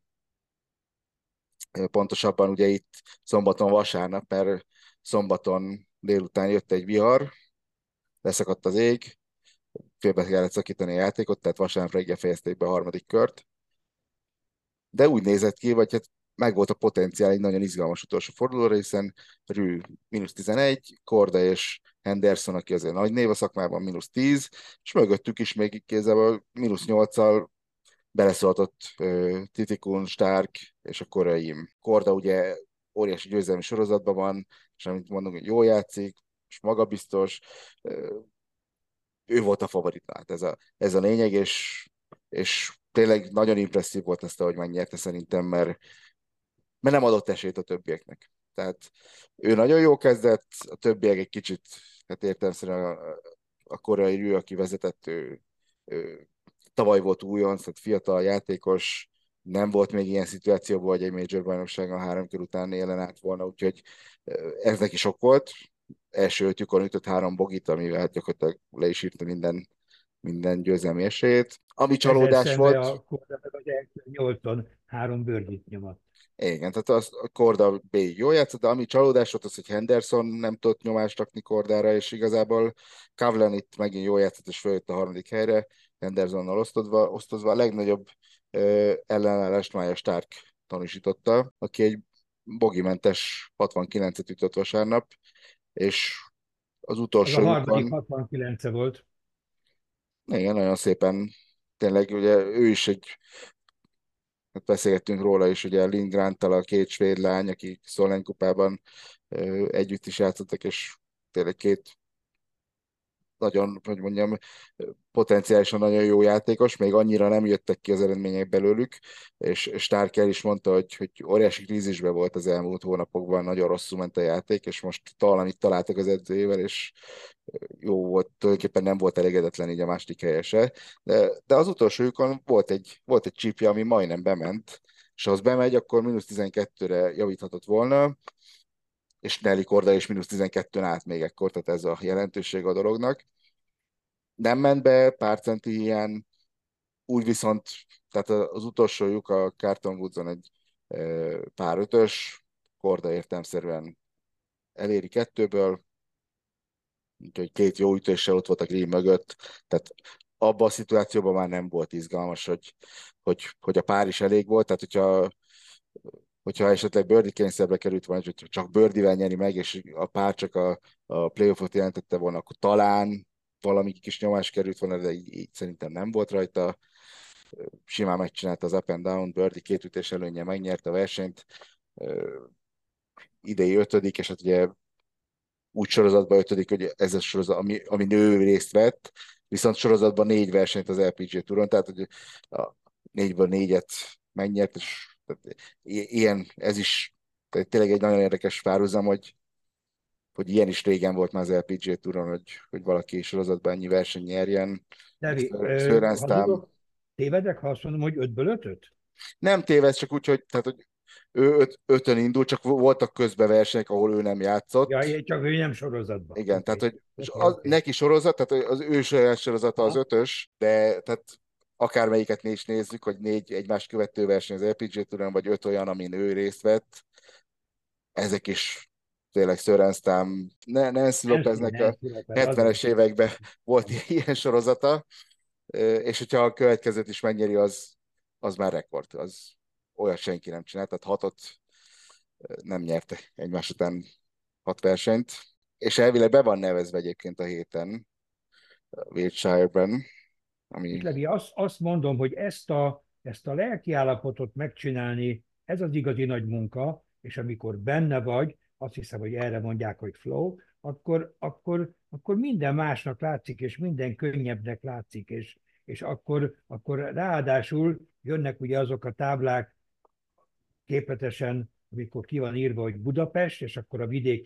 Pontosabban ugye itt szombaton vasárnap, mert szombaton délután jött egy vihar, leszakadt az ég, félbe kellett szakítani a játékot, tehát vasárnap reggel fejezték be a harmadik kört. De úgy nézett ki, vagy hát megvolt a potenciál egy nagyon izgalmas utolsó fordulóra, hiszen Rü mínusz tizenegy, Korda és Henderson, aki azért nagy név a szakmában, mínusz tíz, és mögöttük is még kézzel mínusz nyolccal beleszóltott uh, Titikun, Stark és a koreaim. Korda ugye óriási győzelmi sorozatban van, és amit mondunk, hogy jól játszik, és magabiztos, uh, ő volt a favorit, hát ez a, ez a lényeg, és, és tényleg nagyon impresszív volt ezt, ahogy megnyerte szerintem, mert, mert nem adott esélyt a többieknek. Tehát ő nagyon jó kezdett, a többiek egy kicsit, hát értelemszerűen a, a koreai Rű, aki vezetett, ő, ő tavaly volt újonc, tehát fiatal játékos, nem volt még ilyen szituációban, hogy egy major bajnokságon három kör után élen át volna, úgyhogy ez neki sok volt. Első ötjükön ütött három bogit, amivel hát gyakorlatilag le is írta minden, minden győzelmi esélyét. Ami Ezzel csalódás szembe volt, a Korda meg az első nyolcon három bőrgyit nyomott. igen, tehát az, a Korda B jó játszott, de ami csalódás volt az, hogy Henderson nem tudott nyomást rakni Kordára, és igazából Kavlan itt megint jó játszott, és följött a harmadik helyre, Hendersonnal osztozva, osztozva a legnagyobb uh, ellenállást Mája Stark tanúsította, aki egy bogimentes hatvankilencet ütött vasárnap, és az Az a utolsó harmadik lyukon, hatvankilenc volt. igen, nagyon szépen, tényleg ugye ő is egy, hát beszélgettünk róla is, ugye Lindgranttal, a két svéd lány, akik Szolnán kupában ö, együtt is játszottak, és tényleg két nagyon, hogy mondjam, potenciálisan nagyon jó játékos, még annyira nem jöttek ki az eredmények belőlük, és Starker is mondta, hogy, hogy óriási krízisben volt az elmúlt hónapokban, nagyon rosszul ment a játék, és most talán itt találtak az edzőjével, és jó volt, tulajdonképpen nem volt elégedetlen így a második helyese, de, de az utolsó lyukon volt egy, volt egy csípje, ami majdnem bement, és ha az bemegy, akkor mínusz tizenkettőre javíthatott volna, és Nelly Korda is mínusz tizenkettőn át még ekkor, tehát ez a jelentőség a dolognak. Nem ment be, pár centi hiány, úgy viszont, tehát az utolsó lyuk a Carlton Woodson egy e, pár ötös, Korda értelemszerűen eléri kettőből, úgyhogy két jó ütéssel ott volt a green mögött, tehát abban a szituációban már nem volt izgalmas, hogy, hogy, hogy a pár is elég volt, tehát hogyha, hogyha esetleg birdie kényszerbe került volna, hogy csak birdivel nyeri meg, és a pár csak a, a playoffot jelentette volna, akkor talán valami kis nyomás került volna, de így, így szerintem nem volt rajta. Simán megcsinálta az up and down, birdie két ütés előnye megnyerte a versenyt, idei ötödik, és hát ugye úgy sorozatban ötödik, hogy ez a sorozat, ami, ami nő részt vett, viszont sorozatban négy versenyt az el pé gé Touron, tehát hogy a négyből négyet megnyert, és tehát ilyen, ez is tehát tényleg egy nagyon érdekes párhuzam, hogy, hogy ilyen is régen volt már az el pé gé Touron, hogy, hogy valaki sorozatban ennyi verseny nyerjen. Devi, Szőrenztám hazudok, tévedek, ha azt mondom, hogy ötből ötöt? nem téved, csak úgy, hogy, tehát, hogy ő öt, ötön indult, csak voltak közbe versenyek, ahol ő nem Ja, játszott. én csak ő nem sorozatban. Igen, tehát Oké, hogy oké, az, oké. neki sorozat, tehát az ő saját sorozata az Aha. ötös, de tehát akármelyiket mi is nézzük, hogy négy egymást követő verseny az el pé gé Touron, vagy öt olyan, amin ő részt vett, ezek is tényleg Szörenztám, Nancy Nancy, Lopeznek a Nancy Lopez, az hetvenes az. években volt ilyen sorozata, és hogyha a következőt is megnyeri, az, az már rekord, az olyat senki nem csinált, tehát hatot nem nyerte egymás után hat versenyt, és elvileg be van nevezve egyébként a héten Wiltshire-ben, És ami Levi, azt, azt mondom, hogy ezt a, ezt a lelki állapotot megcsinálni, ez az igazi nagy munka, és amikor benne vagy, azt hiszem, hogy erre mondják, hogy flow, akkor, akkor, akkor minden másnak látszik, és minden könnyebbnek látszik, és, és akkor, akkor ráadásul jönnek ugye azok a táblák képletesen, amikor ki van írva, hogy Budapest, és akkor a vidéki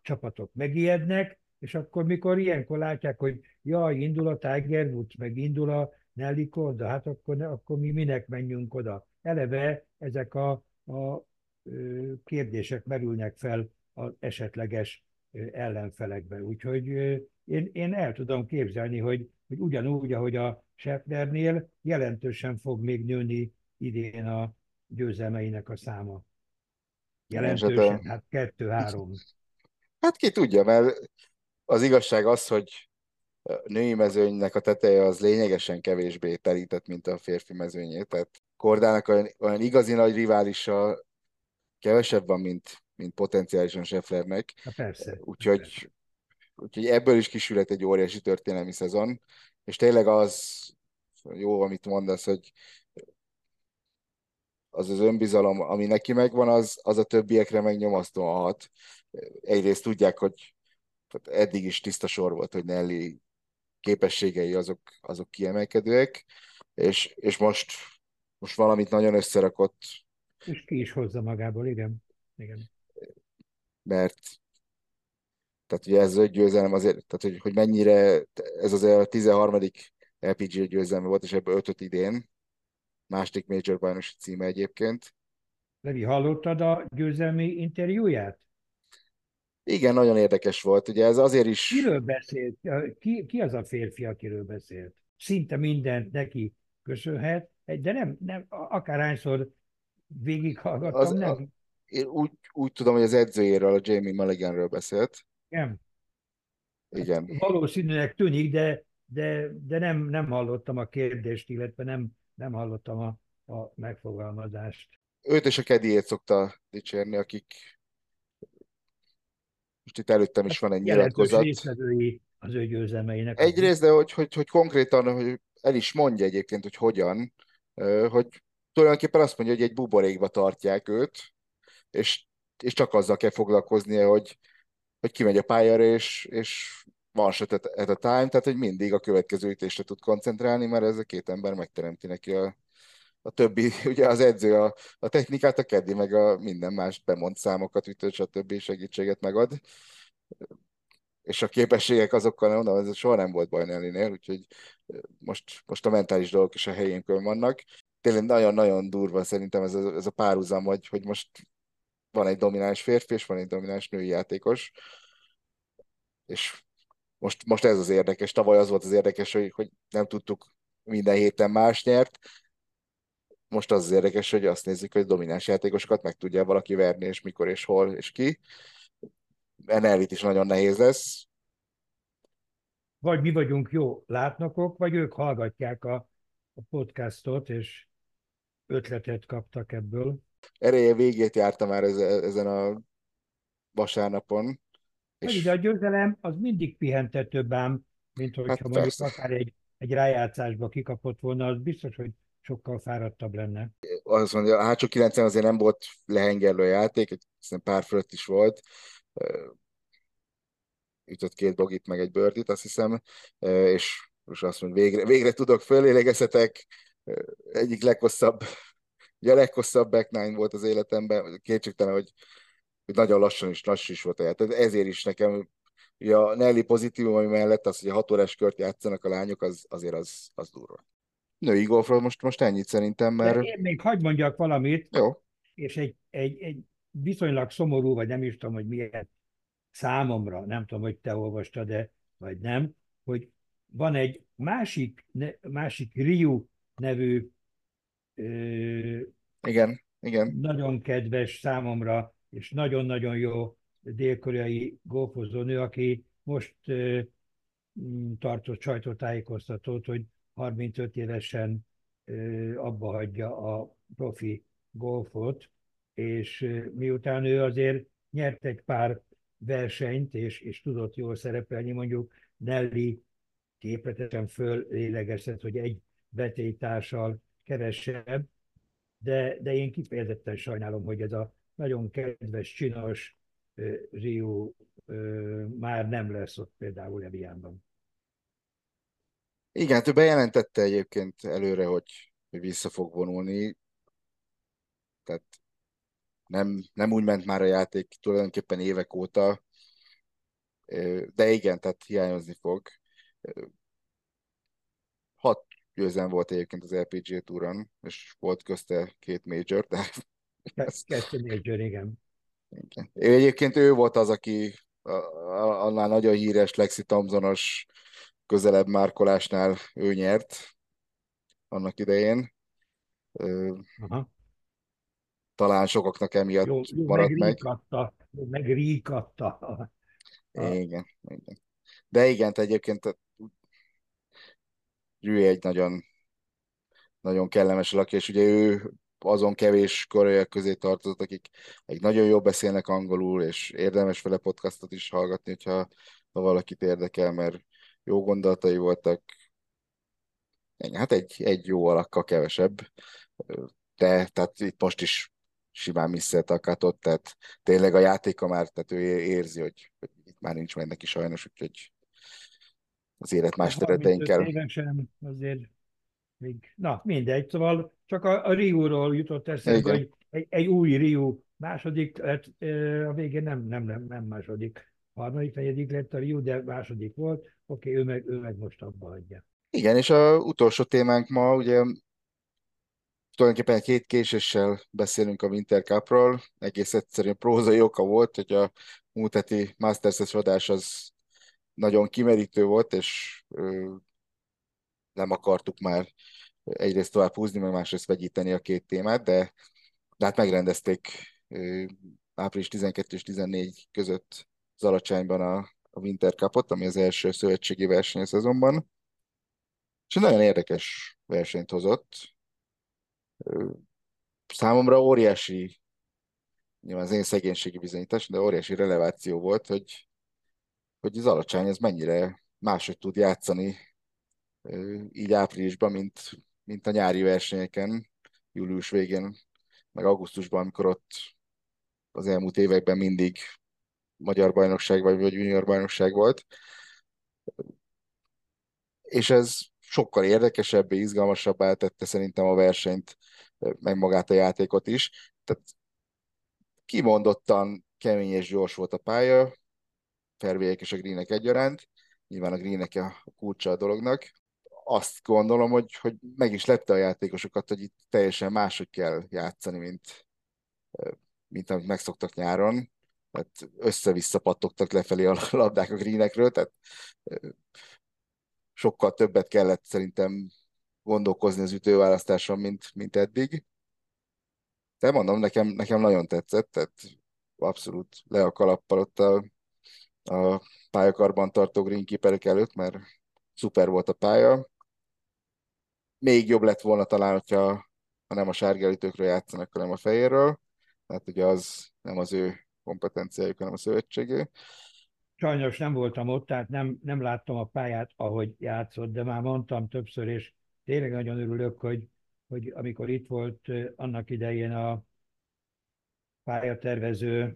csapatok megijednek, és akkor, mikor ilyenkor látják, hogy jaj, indul a Tiger Woods, meg indul a Nelly Korda, hát akkor, ne, akkor mi minek menjünk oda. Eleve ezek a, a ö, kérdések merülnek fel az esetleges ö, ellenfelekben. Úgyhogy ö, én, én el tudom képzelni, hogy, hogy ugyanúgy, ahogy a Schefflernél jelentősen fog még nőni idén a győzelmeinek a száma. Igen, és hát, a, Jelentősen, hát kettő-három. hát ki tudja, mert az igazság az, hogy a női mezőnynek a teteje az lényegesen kevésbé terített, mint a férfi mezőnyé. Tehát Kordának olyan, olyan igazi nagy riválisa kevesebb van, mint, mint potenciálisan Schefflernek. Na persze, persze. Úgyhogy, úgyhogy ebből is kisülhet egy óriási történelmi szezon. És tényleg az jó, amit mondasz, hogy az az önbizalom, ami neki megvan, az, az a többiekre meg nyomasztóan hat. Egyrészt tudják, hogy tehát eddig is tiszta sor volt, hogy Nelly képességei azok, azok kiemelkedőek, és, és most, most valamit nagyon összerakott, És ki is hozza magából, igen. Igen. mert tehát ugye ez a győzelem azért, tehát hogy, hogy mennyire, ez az a tizenharmadik el pé gé győzelme volt, és ebből ötöt idén, második Major bajnoki címe egyébként. Levi, hallottad a győzelmi interjúját? Igen, nagyon érdekes volt. Ugye ez azért is Kiről beszélt? Ki, ki az a férfi, akiről beszélt? Szinte mindent neki köszönhet, de nem, nem akárhányszor az, végighallgattam, a, nem, én úgy, úgy tudom, hogy az edzőjéről, a Jamie Mulliganről beszélt. nem. Hát Igen. valószínűleg tűnik, de, de, de nem, nem hallottam a kérdést, illetve nem, nem hallottam a, a megfogalmazást. Őt és a Kediét szokta dicsérni, akik most itt előttem is Hát van egy jelentős nyilatkozat. résztvevői az ő győzelmeinek, az Egyrészt, biztos. de hogy, hogy, hogy konkrétan hogy el is mondja egyébként, hogy hogyan, ö, hogy tulajdonképpen azt mondja, hogy egy buborékba tartják őt, és, és csak azzal kell foglalkoznia, hogy, hogy kimegy a pályára, és, és van shot at at a time, tehát hogy mindig a következő ütésre tud koncentrálni, mert ez a két ember megteremti neki a, a többi, ugye az edző a, a technikát, a keddi meg a minden más bemond számokat, ütőt, stb. Segítséget megad, és a képességek azokkal nem mondom, ez soha nem volt baj Nellynél, úgyhogy most, most a mentális dolgok is a helyénkön vannak. Tényleg nagyon-nagyon durva szerintem ez a, ez a párhuzam, hogy, hogy most van egy domináns férfi, és van egy domináns női játékos, és most, most ez az érdekes. Tavaly az volt az érdekes, hogy, hogy nem tudtuk minden héten más nyert. Most az az érdekes, hogy azt nézzük, hogy domináns játékosokat meg tudja valaki verni, és mikor, és hol, és ki. Ennelit is nagyon nehéz lesz. Vagy mi vagyunk jó látnokok, vagy ők hallgatják a, a podcastot, és ötletet kaptak ebből. Ereje végét járta már ezen a vasárnapon, Vagy ide a és győzelem az mindig pihentetőbb ám, mint hát hogyha mondjuk persze, akár egy, egy rájátszásba kikapott volna, az biztos, hogy sokkal fáradtabb lenne. azt mondja, a hátsó kilencven azért nem volt lehengerlő játék, hiszen pár fölött is volt, ütött két bogit, meg egy birdit, azt hiszem, és most azt mondja, végre, végre tudok fölélegezhetek, egyik leghosszabb, ugye a leghosszabb back nine volt az életemben, kétségtelen, hogy, hogy nagyon lassan is, lassan is volt a játék. Ezért is nekem ugye a Nelly pozitívum, ami mellett az, hogy a hat órás kört játszanak a lányok, az, azért az, az durva. Női golfról most, most ennyit szerintem, De mert én még hagyd mondjak valamit, jó, és egy, egy, egy viszonylag szomorú, vagy nem is tudom, hogy milyen számomra, nem tudom, hogy te olvastad-e, vagy nem, hogy van egy másik, ne, másik Ryu nevű ö, igen, igen, nagyon kedves számomra, és nagyon-nagyon jó dél-koreai golfozó nő, aki most ö, m, tartott sajtótájékoztatót, hogy harmincöt évesen ö, abba hagyja a profi golfot, és ö, miután ő azért nyert egy pár versenyt, és, és tudott jól szerepelni, mondjuk Nelly képletesen fölélegezett, hogy egy vetélytársal kevesebb, de, de én kifejezetten sajnálom, hogy ez a nagyon kedves, csinos uh, Rio uh, már nem lesz ott például Evianban. igen, hát ő bejelentette egyébként előre, hogy, hogy vissza fog vonulni, tehát nem, nem úgy ment már a játék tulajdonképpen évek óta, De igen, tehát hiányozni fog. Hat győzelem volt egyébként az el pé gé túron, és volt közte két major, de Ke- ez, Kettő major, igen. igen. Ő egyébként ő volt az, aki a- a- annál nagyon híres Lexi Thompsonos közelebb márkolásnál ő nyert annak idején. Ö, Aha. Talán sokaknak emiatt Jó, jó maradt meg. megríkatta, jó megríkatta a, a, Igen, igen. De igen, te egyébként ő egy nagyon, nagyon kellemes laki, és ugye ő azon kevés koreaiak közé tartozott, akik, akik nagyon jól beszélnek angolul, és érdemes vele podcastot is hallgatni, hogyha ha valakit érdekel, mert jó gondolatai voltak. Ennyi, hát egy, egy jó alakkal kevesebb, de tehát itt most is simán misszelte a katot, tehát tényleg a játéka már, tehát ő érzi, hogy, hogy itt már nincs meg neki sajnos, úgyhogy az élet a más területein harmincöt kell. évesen azért még, na mindegy, szóval csak a, a Riúról jutott eszembe, Igen. hogy egy, egy új Riú második lett, ö, a végén nem, nem, nem, nem második, harmadik, negyedik lett a Riú, de második volt, oké, ő meg, ő meg most abba hagyja. Igen, és a utolsó témánk ma, ugye tulajdonképpen két késéssel beszélünk a Winter Cupról, egész egyszerűen prózai oka volt, hogy a múlt heti Masters-es adás az nagyon kimerítő volt, és ö, nem akartuk már egyrészt tovább húzni, meg másrészt vegyíteni a két témát, de, de hát megrendezték ö, április tizenkettő és tizennégy között Zalacsányban a, a Winter Cupot, ami az első szövetségi verseny a szezonban, és egy nagyon érdekes versenyt hozott. Ö, Számomra óriási, nyilván az én szegénységi bizonyítás, de óriási releváció volt, hogy, hogy az Alacsány ez mennyire máshogy tud játszani ö, így áprilisban, mint, mint a nyári versenyeken, július végén, meg augusztusban, amikor ott az elmúlt években mindig magyar bajnokság vagy, vagy junior bajnokság volt. És ez sokkal érdekesebbé, izgalmasabbá tette szerintem a versenyt, meg magát a játékot is. Tehát kimondottan kemény és gyors volt a pálya, fairwayek és a greenek egyaránt. Nyilván a greenek a kulcsa a dolognak. Azt gondolom, hogy, hogy meg is lepte a játékosokat, hogy itt teljesen máshogy kell játszani, mint, mint amit megszoktak nyáron. Tehát össze-vissza pattogtak lefelé a labdák a greenekről, tehát sokkal többet kellett szerintem gondolkozni az ütőválasztáson, mint, mint eddig. De mondom, nekem, nekem nagyon tetszett, tehát abszolút le a kalappal ott a, a pályakarban tartó greenkeeperek előtt, mert szuper volt a pálya. Még jobb lett volna talán, hogyha ha nem a sárgálítőkről játszanak, hanem a fehérről. Hát ugye az nem az ő kompetenciájuk, hanem a szövetségé. Sajnos nem voltam ott, tehát nem, nem láttam a pályát, ahogy játszott, de már mondtam többször, és tényleg nagyon örülök, hogy, hogy amikor itt volt eh, annak idején a pályatervező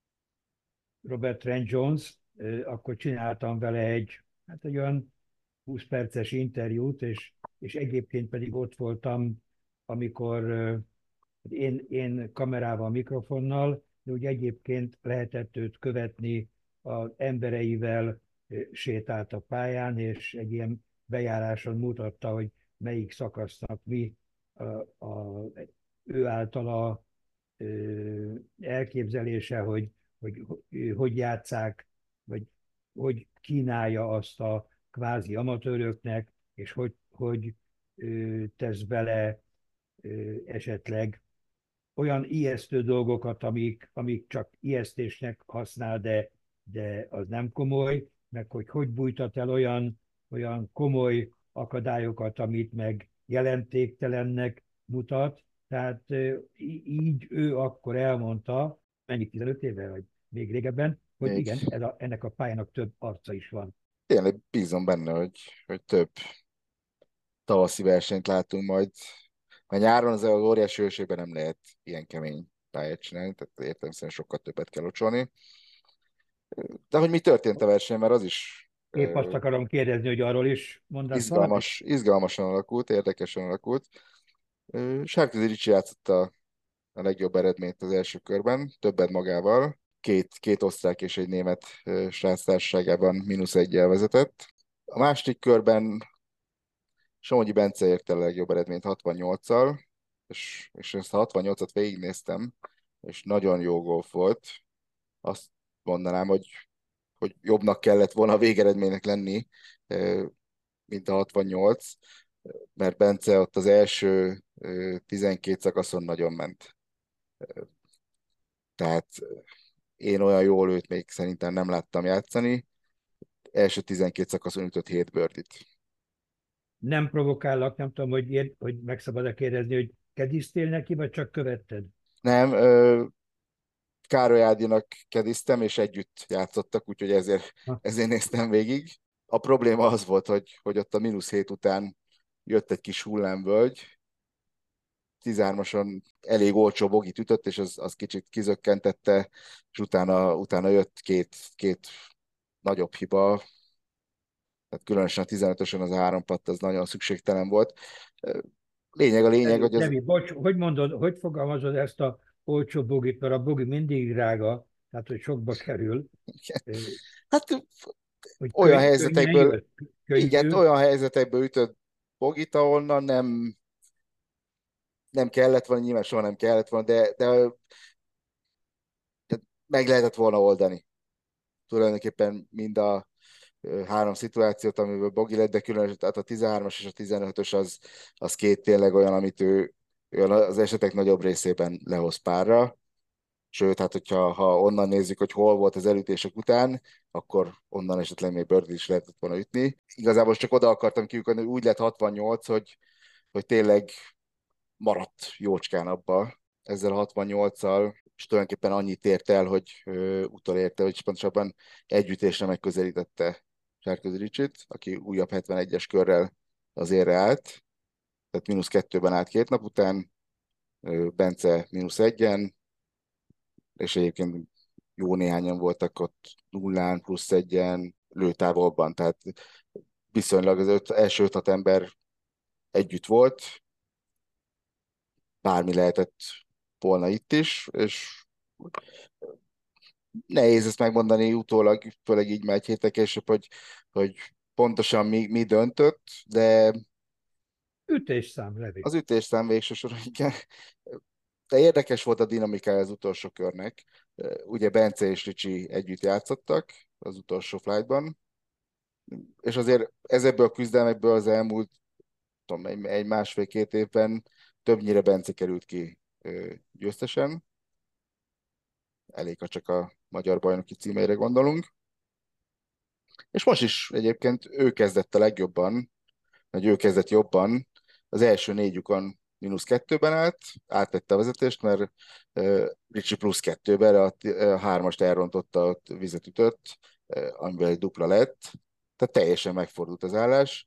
Robert Trent Jones, eh, akkor csináltam vele egy, hát egy olyan húsz perces interjút, és, és egyébként pedig ott voltam, amikor eh, én, én kamerával, mikrofonnal, de úgy egyébként lehetett őt követni az embereivel, eh, sétált a pályán, és egy ilyen bejáráson mutatta, hogy melyik szakasznak mi a, a, ő általa ö, elképzelése, hogy, hogy hogy hogy játszák, vagy hogy kínálja azt a kvázi amatőröknek, és hogy, hogy ö, tesz bele ö, esetleg olyan ijesztő dolgokat, amik, amik csak ijesztésnek használ, de, de az nem komoly, meg hogy hogy bújtat el olyan, olyan komoly akadályokat, amit meg jelentéktelennek mutat. Tehát így ő akkor elmondta, mennyi tizenöt éve, vagy még régebben, hogy Még igen, ez a, ennek a pályának több arca is van. tényleg bízom benne, hogy, hogy több tavaszi versenyt látunk majd. A nyáron az az óriási hőségben nem lehet ilyen kemény pályát csinálni, tehát értelemszerűen sokkal többet kell locsolni. De hogy mi történt a versenyen, mert az is Épp azt ö, akarom kérdezni, hogy arról is mondasz valamit? izgalmas, izgalmasan alakult, érdekesen alakult. Ö, Sárközi Ricsi játszotta a legjobb eredményt az első körben, többet magával. két, két osztrák és egy német srác társaságában mínusz egyel vezetett. A második körben Somogyi Bence érte a legjobb eredményt hatvannyolccal, és, és ezt a hatvannyolcat végignéztem, és nagyon jó golf volt. Azt mondanám, hogy, hogy jobbnak kellett volna a végeredménynek lenni, mint a hatvannyolc, mert Bence ott az első tizenkét szakaszon nagyon ment. Tehát én olyan jól őt még szerintem nem láttam játszani. Első tizenkét szakaszon ütött hét birdit. Nem provokállak, nem tudom, hogy, ér, hogy meg szabad-e kérdezni, hogy kediztél neki, vagy csak követted? Nem, ö, Károly Ádinak kediztem, és együtt játszottak, úgyhogy ezért, Ha, ezért néztem végig. A probléma az volt, hogy, hogy ott a mínusz hét után jött egy kis hullámvölgy, tizenhármason elég olcsó bogit ütött, és az, az kicsit kizökkentette, és utána, utána jött két, két nagyobb hiba, tehát különösen a tizenötösön az a három patt az nagyon szükségtelen volt. Lényeg a lényeg, Devi, hogy az Devi, bocs, hogy mondod, hogy fogalmazod ezt a olcsó bogit, mert a bogi mindig drága, tehát hogy sokba kerül, hát hogy olyan könny, könnyen helyzetekből, jött, igen, könnyű. olyan helyzetekből ütött bogit, ahonnan nem, nem kellett volna, nyilván soha nem kellett volna, de, de, de meg lehetett volna oldani. Tulajdonképpen mind a ö, három szituációt, amiből bogi lett, de különösen tehát a tizenhármas és a tizenötös az, az két tényleg olyan, amit ő, ő az esetek nagyobb részében lehoz párra. Sőt, hát hogyha ha onnan nézzük, hogy hol volt az elütések után, akkor onnan esetleg még birdie is lehetett volna ütni. Igazából csak oda akartam kiukadni, hogy úgy lett hatvannyolc, hogy, hogy tényleg maradt jócskán abba ezzel a hatvannyolccal, és tulajdonképpen annyit ért el, hogy ö, utolérte, hogy pontosabban együttésre megközelítette Sárközi Ricsit, aki újabb hetvenegyes körrel az érre állt, tehát mínusz kettőben állt két nap után, ö, Bence mínusz egyen, és egyébként jó néhányan voltak ott nullán, plusz egyen, lőtávolban, tehát viszonylag az öt, első öt-hat ember együtt volt, bármi lehetett volna itt is, és nehéz ezt megmondani utólag, főleg így már egy héttel később, hogy, hogy pontosan mi, mi döntött, de Ütésszám, Levi. az ütésszám végső soron igen. De érdekes volt a dinamikája az utolsó körnek. Ugye Bence és Ricsi együtt játszottak az utolsó flightban, és azért ezekből a küzdelmekből az elmúlt tudom, egy, egy másfél-két évben többnyire Bence került ki ö, győztesen. Elég, ha csak a magyar bajnoki címeire gondolunk. És most is egyébként ő kezdett a legjobban, vagy ő kezdett jobban. Az első négy lyukon mínusz kettőben állt, átvette a vezetést, mert uh, Ricsi plusz kettőben a, a hármast elrontotta, ott vizet ütött, uh, amivel egy dupla lett. Tehát teljesen megfordult az állás,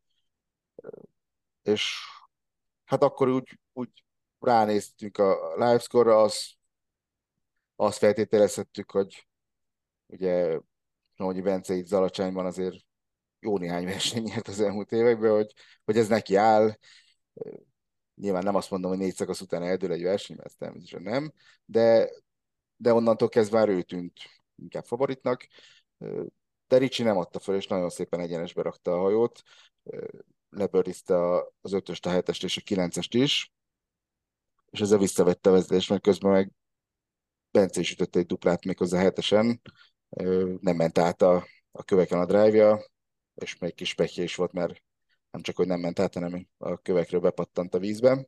és hát akkor úgy, úgy ránéztünk a livescore-ra, az, azt feltételezhettük, hogy ugye Nonyi Bence itt Zalacsányban azért jó néhány verseny nyert az elmúlt években, hogy, hogy ez neki áll. Nyilván nem azt mondom, hogy négy szakasz után eldől egy verseny, mert ez természetesen nem, de, de onnantól kezdve már ő tűnt inkább favoritnak. De Ricsi nem adta fel, és nagyon szépen egyenesbe rakta a hajót. Lebőrizte az ötöst, a hetest és a kilencest is, és ezzel visszavette a vezetést, mert közben meg Bence is ütött egy duplát méghozzá hetesen, nem ment át a, a köveken a drive-ja, és még kis pekje is volt, mert nem csak, hogy nem ment át, hanem a kövekről bepattant a vízbe.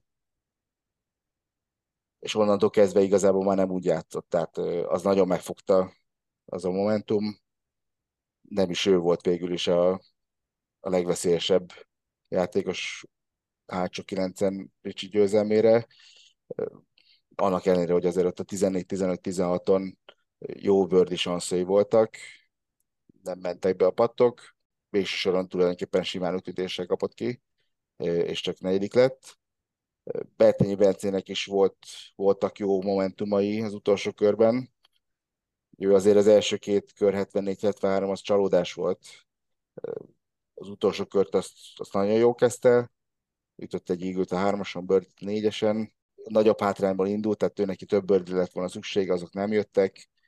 És onnantól kezdve igazából már nem úgy játszott, tehát az nagyon megfogta az a momentum. Nem is ő volt végül is a, a legveszélyesebb játékos hátsó kilencen Ricsi győzelmére. Annak ellenére, hogy azért ott a tizennégy tizenöt tizenhaton jó birdie sanszai voltak, nem mentek be a pattok, végső soron tulajdonképpen simán ötütéssel kapott ki, és csak negyedik lett. Bertényi Bencének is volt, voltak jó momentumai az utolsó körben. Ő azért az első két kör hetvennégy hetvenhárom az csalódás volt. Az utolsó kört azt, azt nagyon jó kezdte, ütött egy eagle a hármason, birdie négyesen. Nagyobb hátrányból indult, tehát ő neki több birdie lett volna szüksége, azok nem jöttek.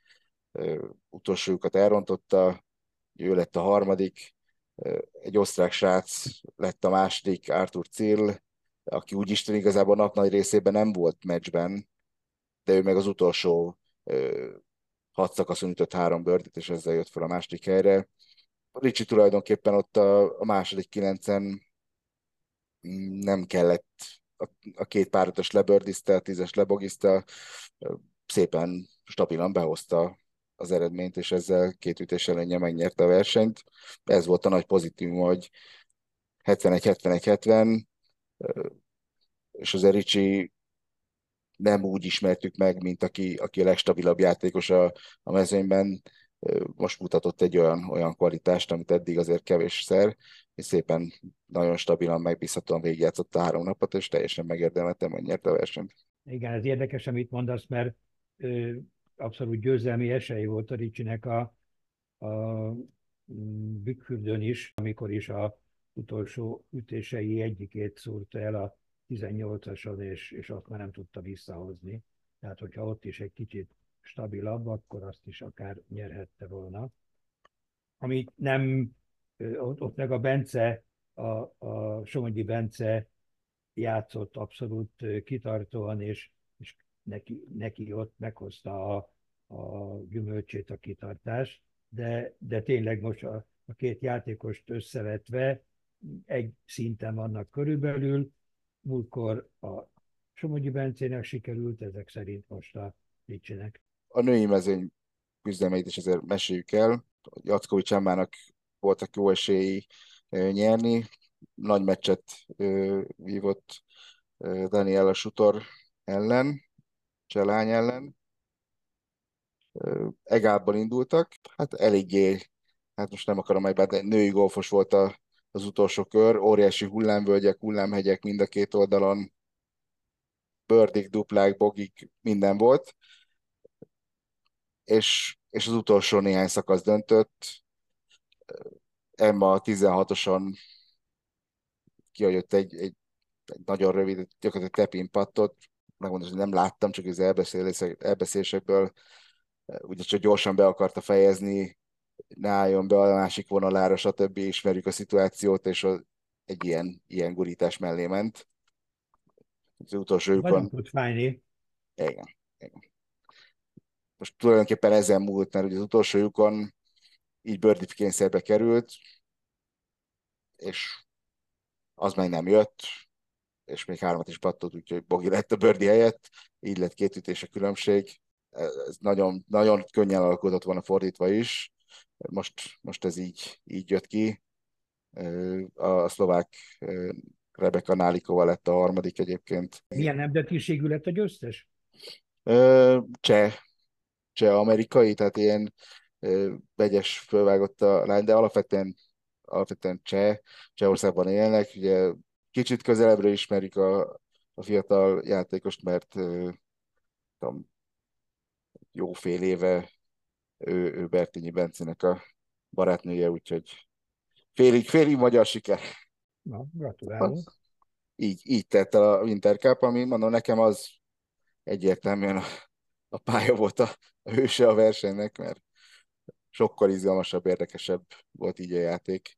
utolsójukat elrontotta, ő lett a harmadik, egy osztrák srác lett a második, Arthur Zill, aki úgy Isten igazából a nap nagy részében nem volt meccsben, de ő meg az utolsó hat szakaszon ütött három birdit, és ezzel jött fel a második helyre. Ricsi tulajdonképpen ott a, a második kilencen nem kellett, a, a két páratos lebördizte, a tízes lebogizta, szépen stabilan behozta az eredményt, és ezzel két ütés előnye megnyerte a versenyt. Ez volt a nagy pozitívum, hogy hetvenegy hetvenegy hetven, és az Ricci nem úgy ismertük meg, mint aki, aki a legstabilabb játékos a, a mezőnyben. Most mutatott egy olyan, olyan kvalitást, amit eddig azért kevésszer, és szépen nagyon stabilan, megbízhatóan végigjátszott a három napot, és teljesen megérdemeltem, hogy nyerte a versenyt. Igen, ez érdekes, amit mondasz, mert ö, abszolút győzelmi esély volt a Ricsinek a, a Bükkfürdőn is, amikor is a utolsó ütései egyikét szúrta el a tizennyolcason, és, és azt már nem tudta visszahozni. Tehát, hogyha ott is egy kicsit stabilabb, akkor azt is akár nyerhette volna. Amit nem, ott, ott meg a Bence, a, a Somogyi Bence játszott abszolút kitartóan, és, és neki, neki ott meghozta a, a gyümölcsét, a kitartás, de, de tényleg most a, a két játékost összevetve egy szinten vannak körülbelül, múltkor a Somogyi Bencének sikerült, ezek szerint most a Ricsinek. A női mezőny küzdelmeit is azért meséljük el. Jackovics Emmának voltak jó esélyi nyerni. Nagy meccset vívott Daniela Sutor ellen, Cselány ellen. Egálból indultak, hát eléggé, hát most nem akarom megbánni, női golfos volt a, az utolsó kör, óriási hullámvölgyek, hullámhegyek mind a két oldalon, bördik, duplák, bogik, minden volt, és, és az utolsó néhány szakasz döntött. Emma tizenhatoson kijött egy, egy, egy nagyon rövid, gyakorlatilag tepin pattot, megmondom, hogy nem láttam, csak az elbeszélések, elbeszélésekből, ugye csak gyorsan be akarta fejezni, ne álljon be a másik vonalára, stb. Ismerjük a szituációt, és az, egy ilyen, ilyen gurítás mellé ment. Az utolsó Nagyon lyukon, tud fájni. igen, igen. Most tulajdonképpen ezen múlt, mert ugye az utolsó lyukon így birdie kényszerbe került, és az meg nem jött, és még hármat is pattott, úgyhogy bogi lett a birdie helyett, így lett két ütés a különbség. Ez nagyon, nagyon könnyen alakultott volna fordítva is. Most, most ez így, így jött ki. A szlovák Rebeka Nálikova lett a harmadik egyébként. Milyen nemzetiségű lett a győztes? Cseh, cseh amerikai, tehát ilyen vegyes fölvágott a lány, de alapvetően, alapvetően cseh, Csehországban élnek. Ugye kicsit közelebbről ismerik a, a fiatal játékost, mert tudom, jó fél éve ő, ő Bertényi Bencének a barátnője, úgyhogy félig, félig magyar siker. Na, gratulálunk. Így, így tett el a Winter Cup, ami mondom, nekem az egyértelműen a, a pálya volt a, a hőse a versenynek, mert sokkal izgalmasabb, érdekesebb volt így a játék,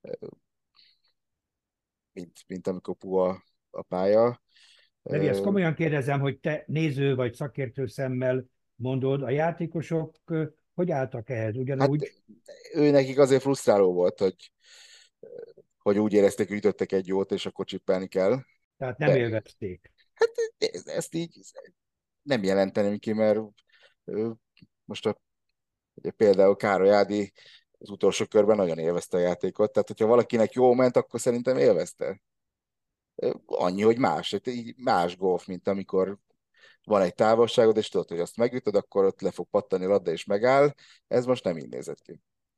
mint, mint amikor puha a pálya. Levi, ezt komolyan kérdezem, hogy te néző vagy szakértő szemmel mondod, a játékosok hogy álltak ehhez? Hát Ugyanúgy? ő nekik azért frusztráló volt, hogy, hogy úgy érezték, hogy ütöttek egy jót, és akkor csippelni kell. Tehát nem De élvezték. hát ezt így nem jelenteném ki, mert most a, például Károly Ádi az utolsó körben nagyon élvezte a játékot, tehát hogyha valakinek jó ment, akkor szerintem élvezte. Annyi, hogy más, így más golf, mint amikor van egy távolságod, és tudod, hogy azt megütöd, akkor ott le fog pattani a labda, és megáll. Ez most nem így nézett ki.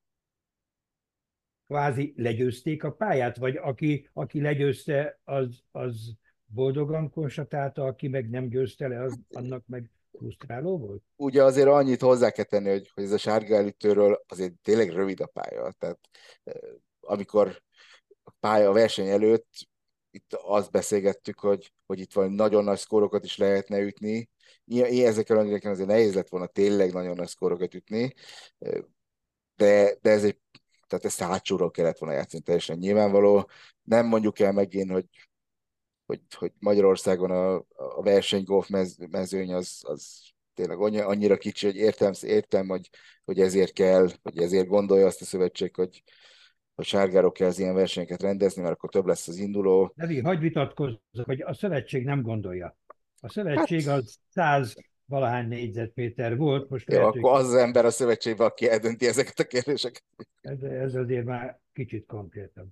Kvázi legyőzték a pályát, vagy aki, aki legyőzte, az, az boldogan konstatálta, aki meg nem győzte le, az, annak meg frusztráló volt? Ugye azért annyit hozzá kell tenni, hogy, hogy ez a sárga elütőről azért tényleg rövid a pálya. Tehát amikor a pálya a verseny előtt itt azt beszélgettük, hogy, hogy itt van nagyon nagy szkórokat is lehetne ütni. Ilyen, ilyen ezekkel a azért nehéz lett volna tényleg nagyon nagy szkórokat ütni, de, de ez egy, tehát ezt hátsóról kellett volna játszani, teljesen nyilvánvaló. Nem mondjuk el megint, hogy, hogy, hogy Magyarországon a, a versenygolf mez, mezőny az, az tényleg annyira kicsi, hogy értem, értem hogy, hogy ezért kell, hogy ezért gondolja azt a szövetség, hogy, hogy sárgáról kell az ilyen versenyeket rendezni, mert akkor több lesz az induló. Levi, hagyj vitatkozzak, hogy a szövetség nem gondolja. A Hát szövetség az száz valahány négyzetméter volt, most jó, lehet, hogy akkor az az ember a szövetségben, aki eldönti ezeket a kérdéseket. ez, ez azért már kicsit konkrétabb.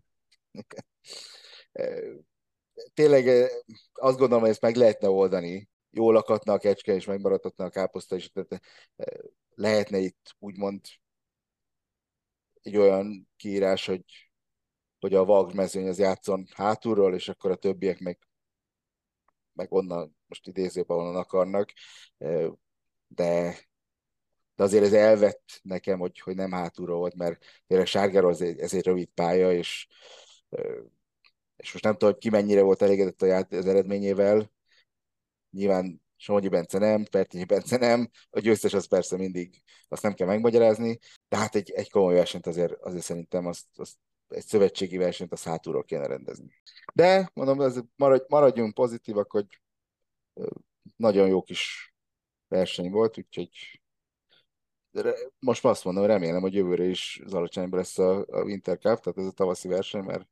Tényleg azt gondolom, hogy ezt meg lehetne oldani. Jól lakatna a kecske, és megmaradhatna a káposzta, és lehetne itt úgymond egy olyan kiírás, hogy, hogy a vag mezőny az játszon hátulról, és akkor a többiek meg, meg onnan, most idézőben onnan akarnak. De, de azért ez elvett nekem, hogy, hogy nem hátulról volt, mert tényleg Sárgáról ez egy, ez egy rövid pálya, és, és most nem tudom, hogy ki mennyire volt elégedett a ját, az eredményével. Nyilván Somogyi Bence nem, Pertényi Bence nem, a győztes az persze mindig, azt nem kell megmagyarázni, de hát egy, egy komoly versenyt azért, azért szerintem azt, azt egy szövetségi versenyt azt hátulról kéne rendezni. De mondom, ez maradj, maradjunk pozitívak, hogy nagyon jó kis verseny volt, úgyhogy most azt mondom, remélem, hogy jövőre is Zalacsányban lesz a, a Winter Cup, tehát ez a tavaszi verseny, mert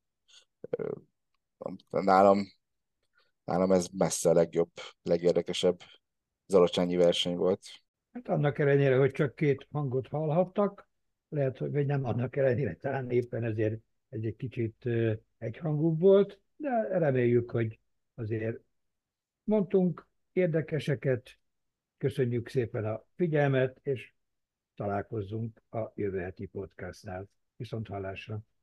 nálam, nálam ez messze a legjobb, legérdekesebb zalacsányi verseny volt. Hát annak ellenére, hogy csak két hangot hallhattak, lehet, hogy vagy nem annak ellenére, talán éppen ezért ez egy kicsit egyhangúbb volt, de reméljük, hogy azért mondtunk érdekeseket, köszönjük szépen a figyelmet, és találkozzunk a jövő heti podcastnál. Viszont hallásra!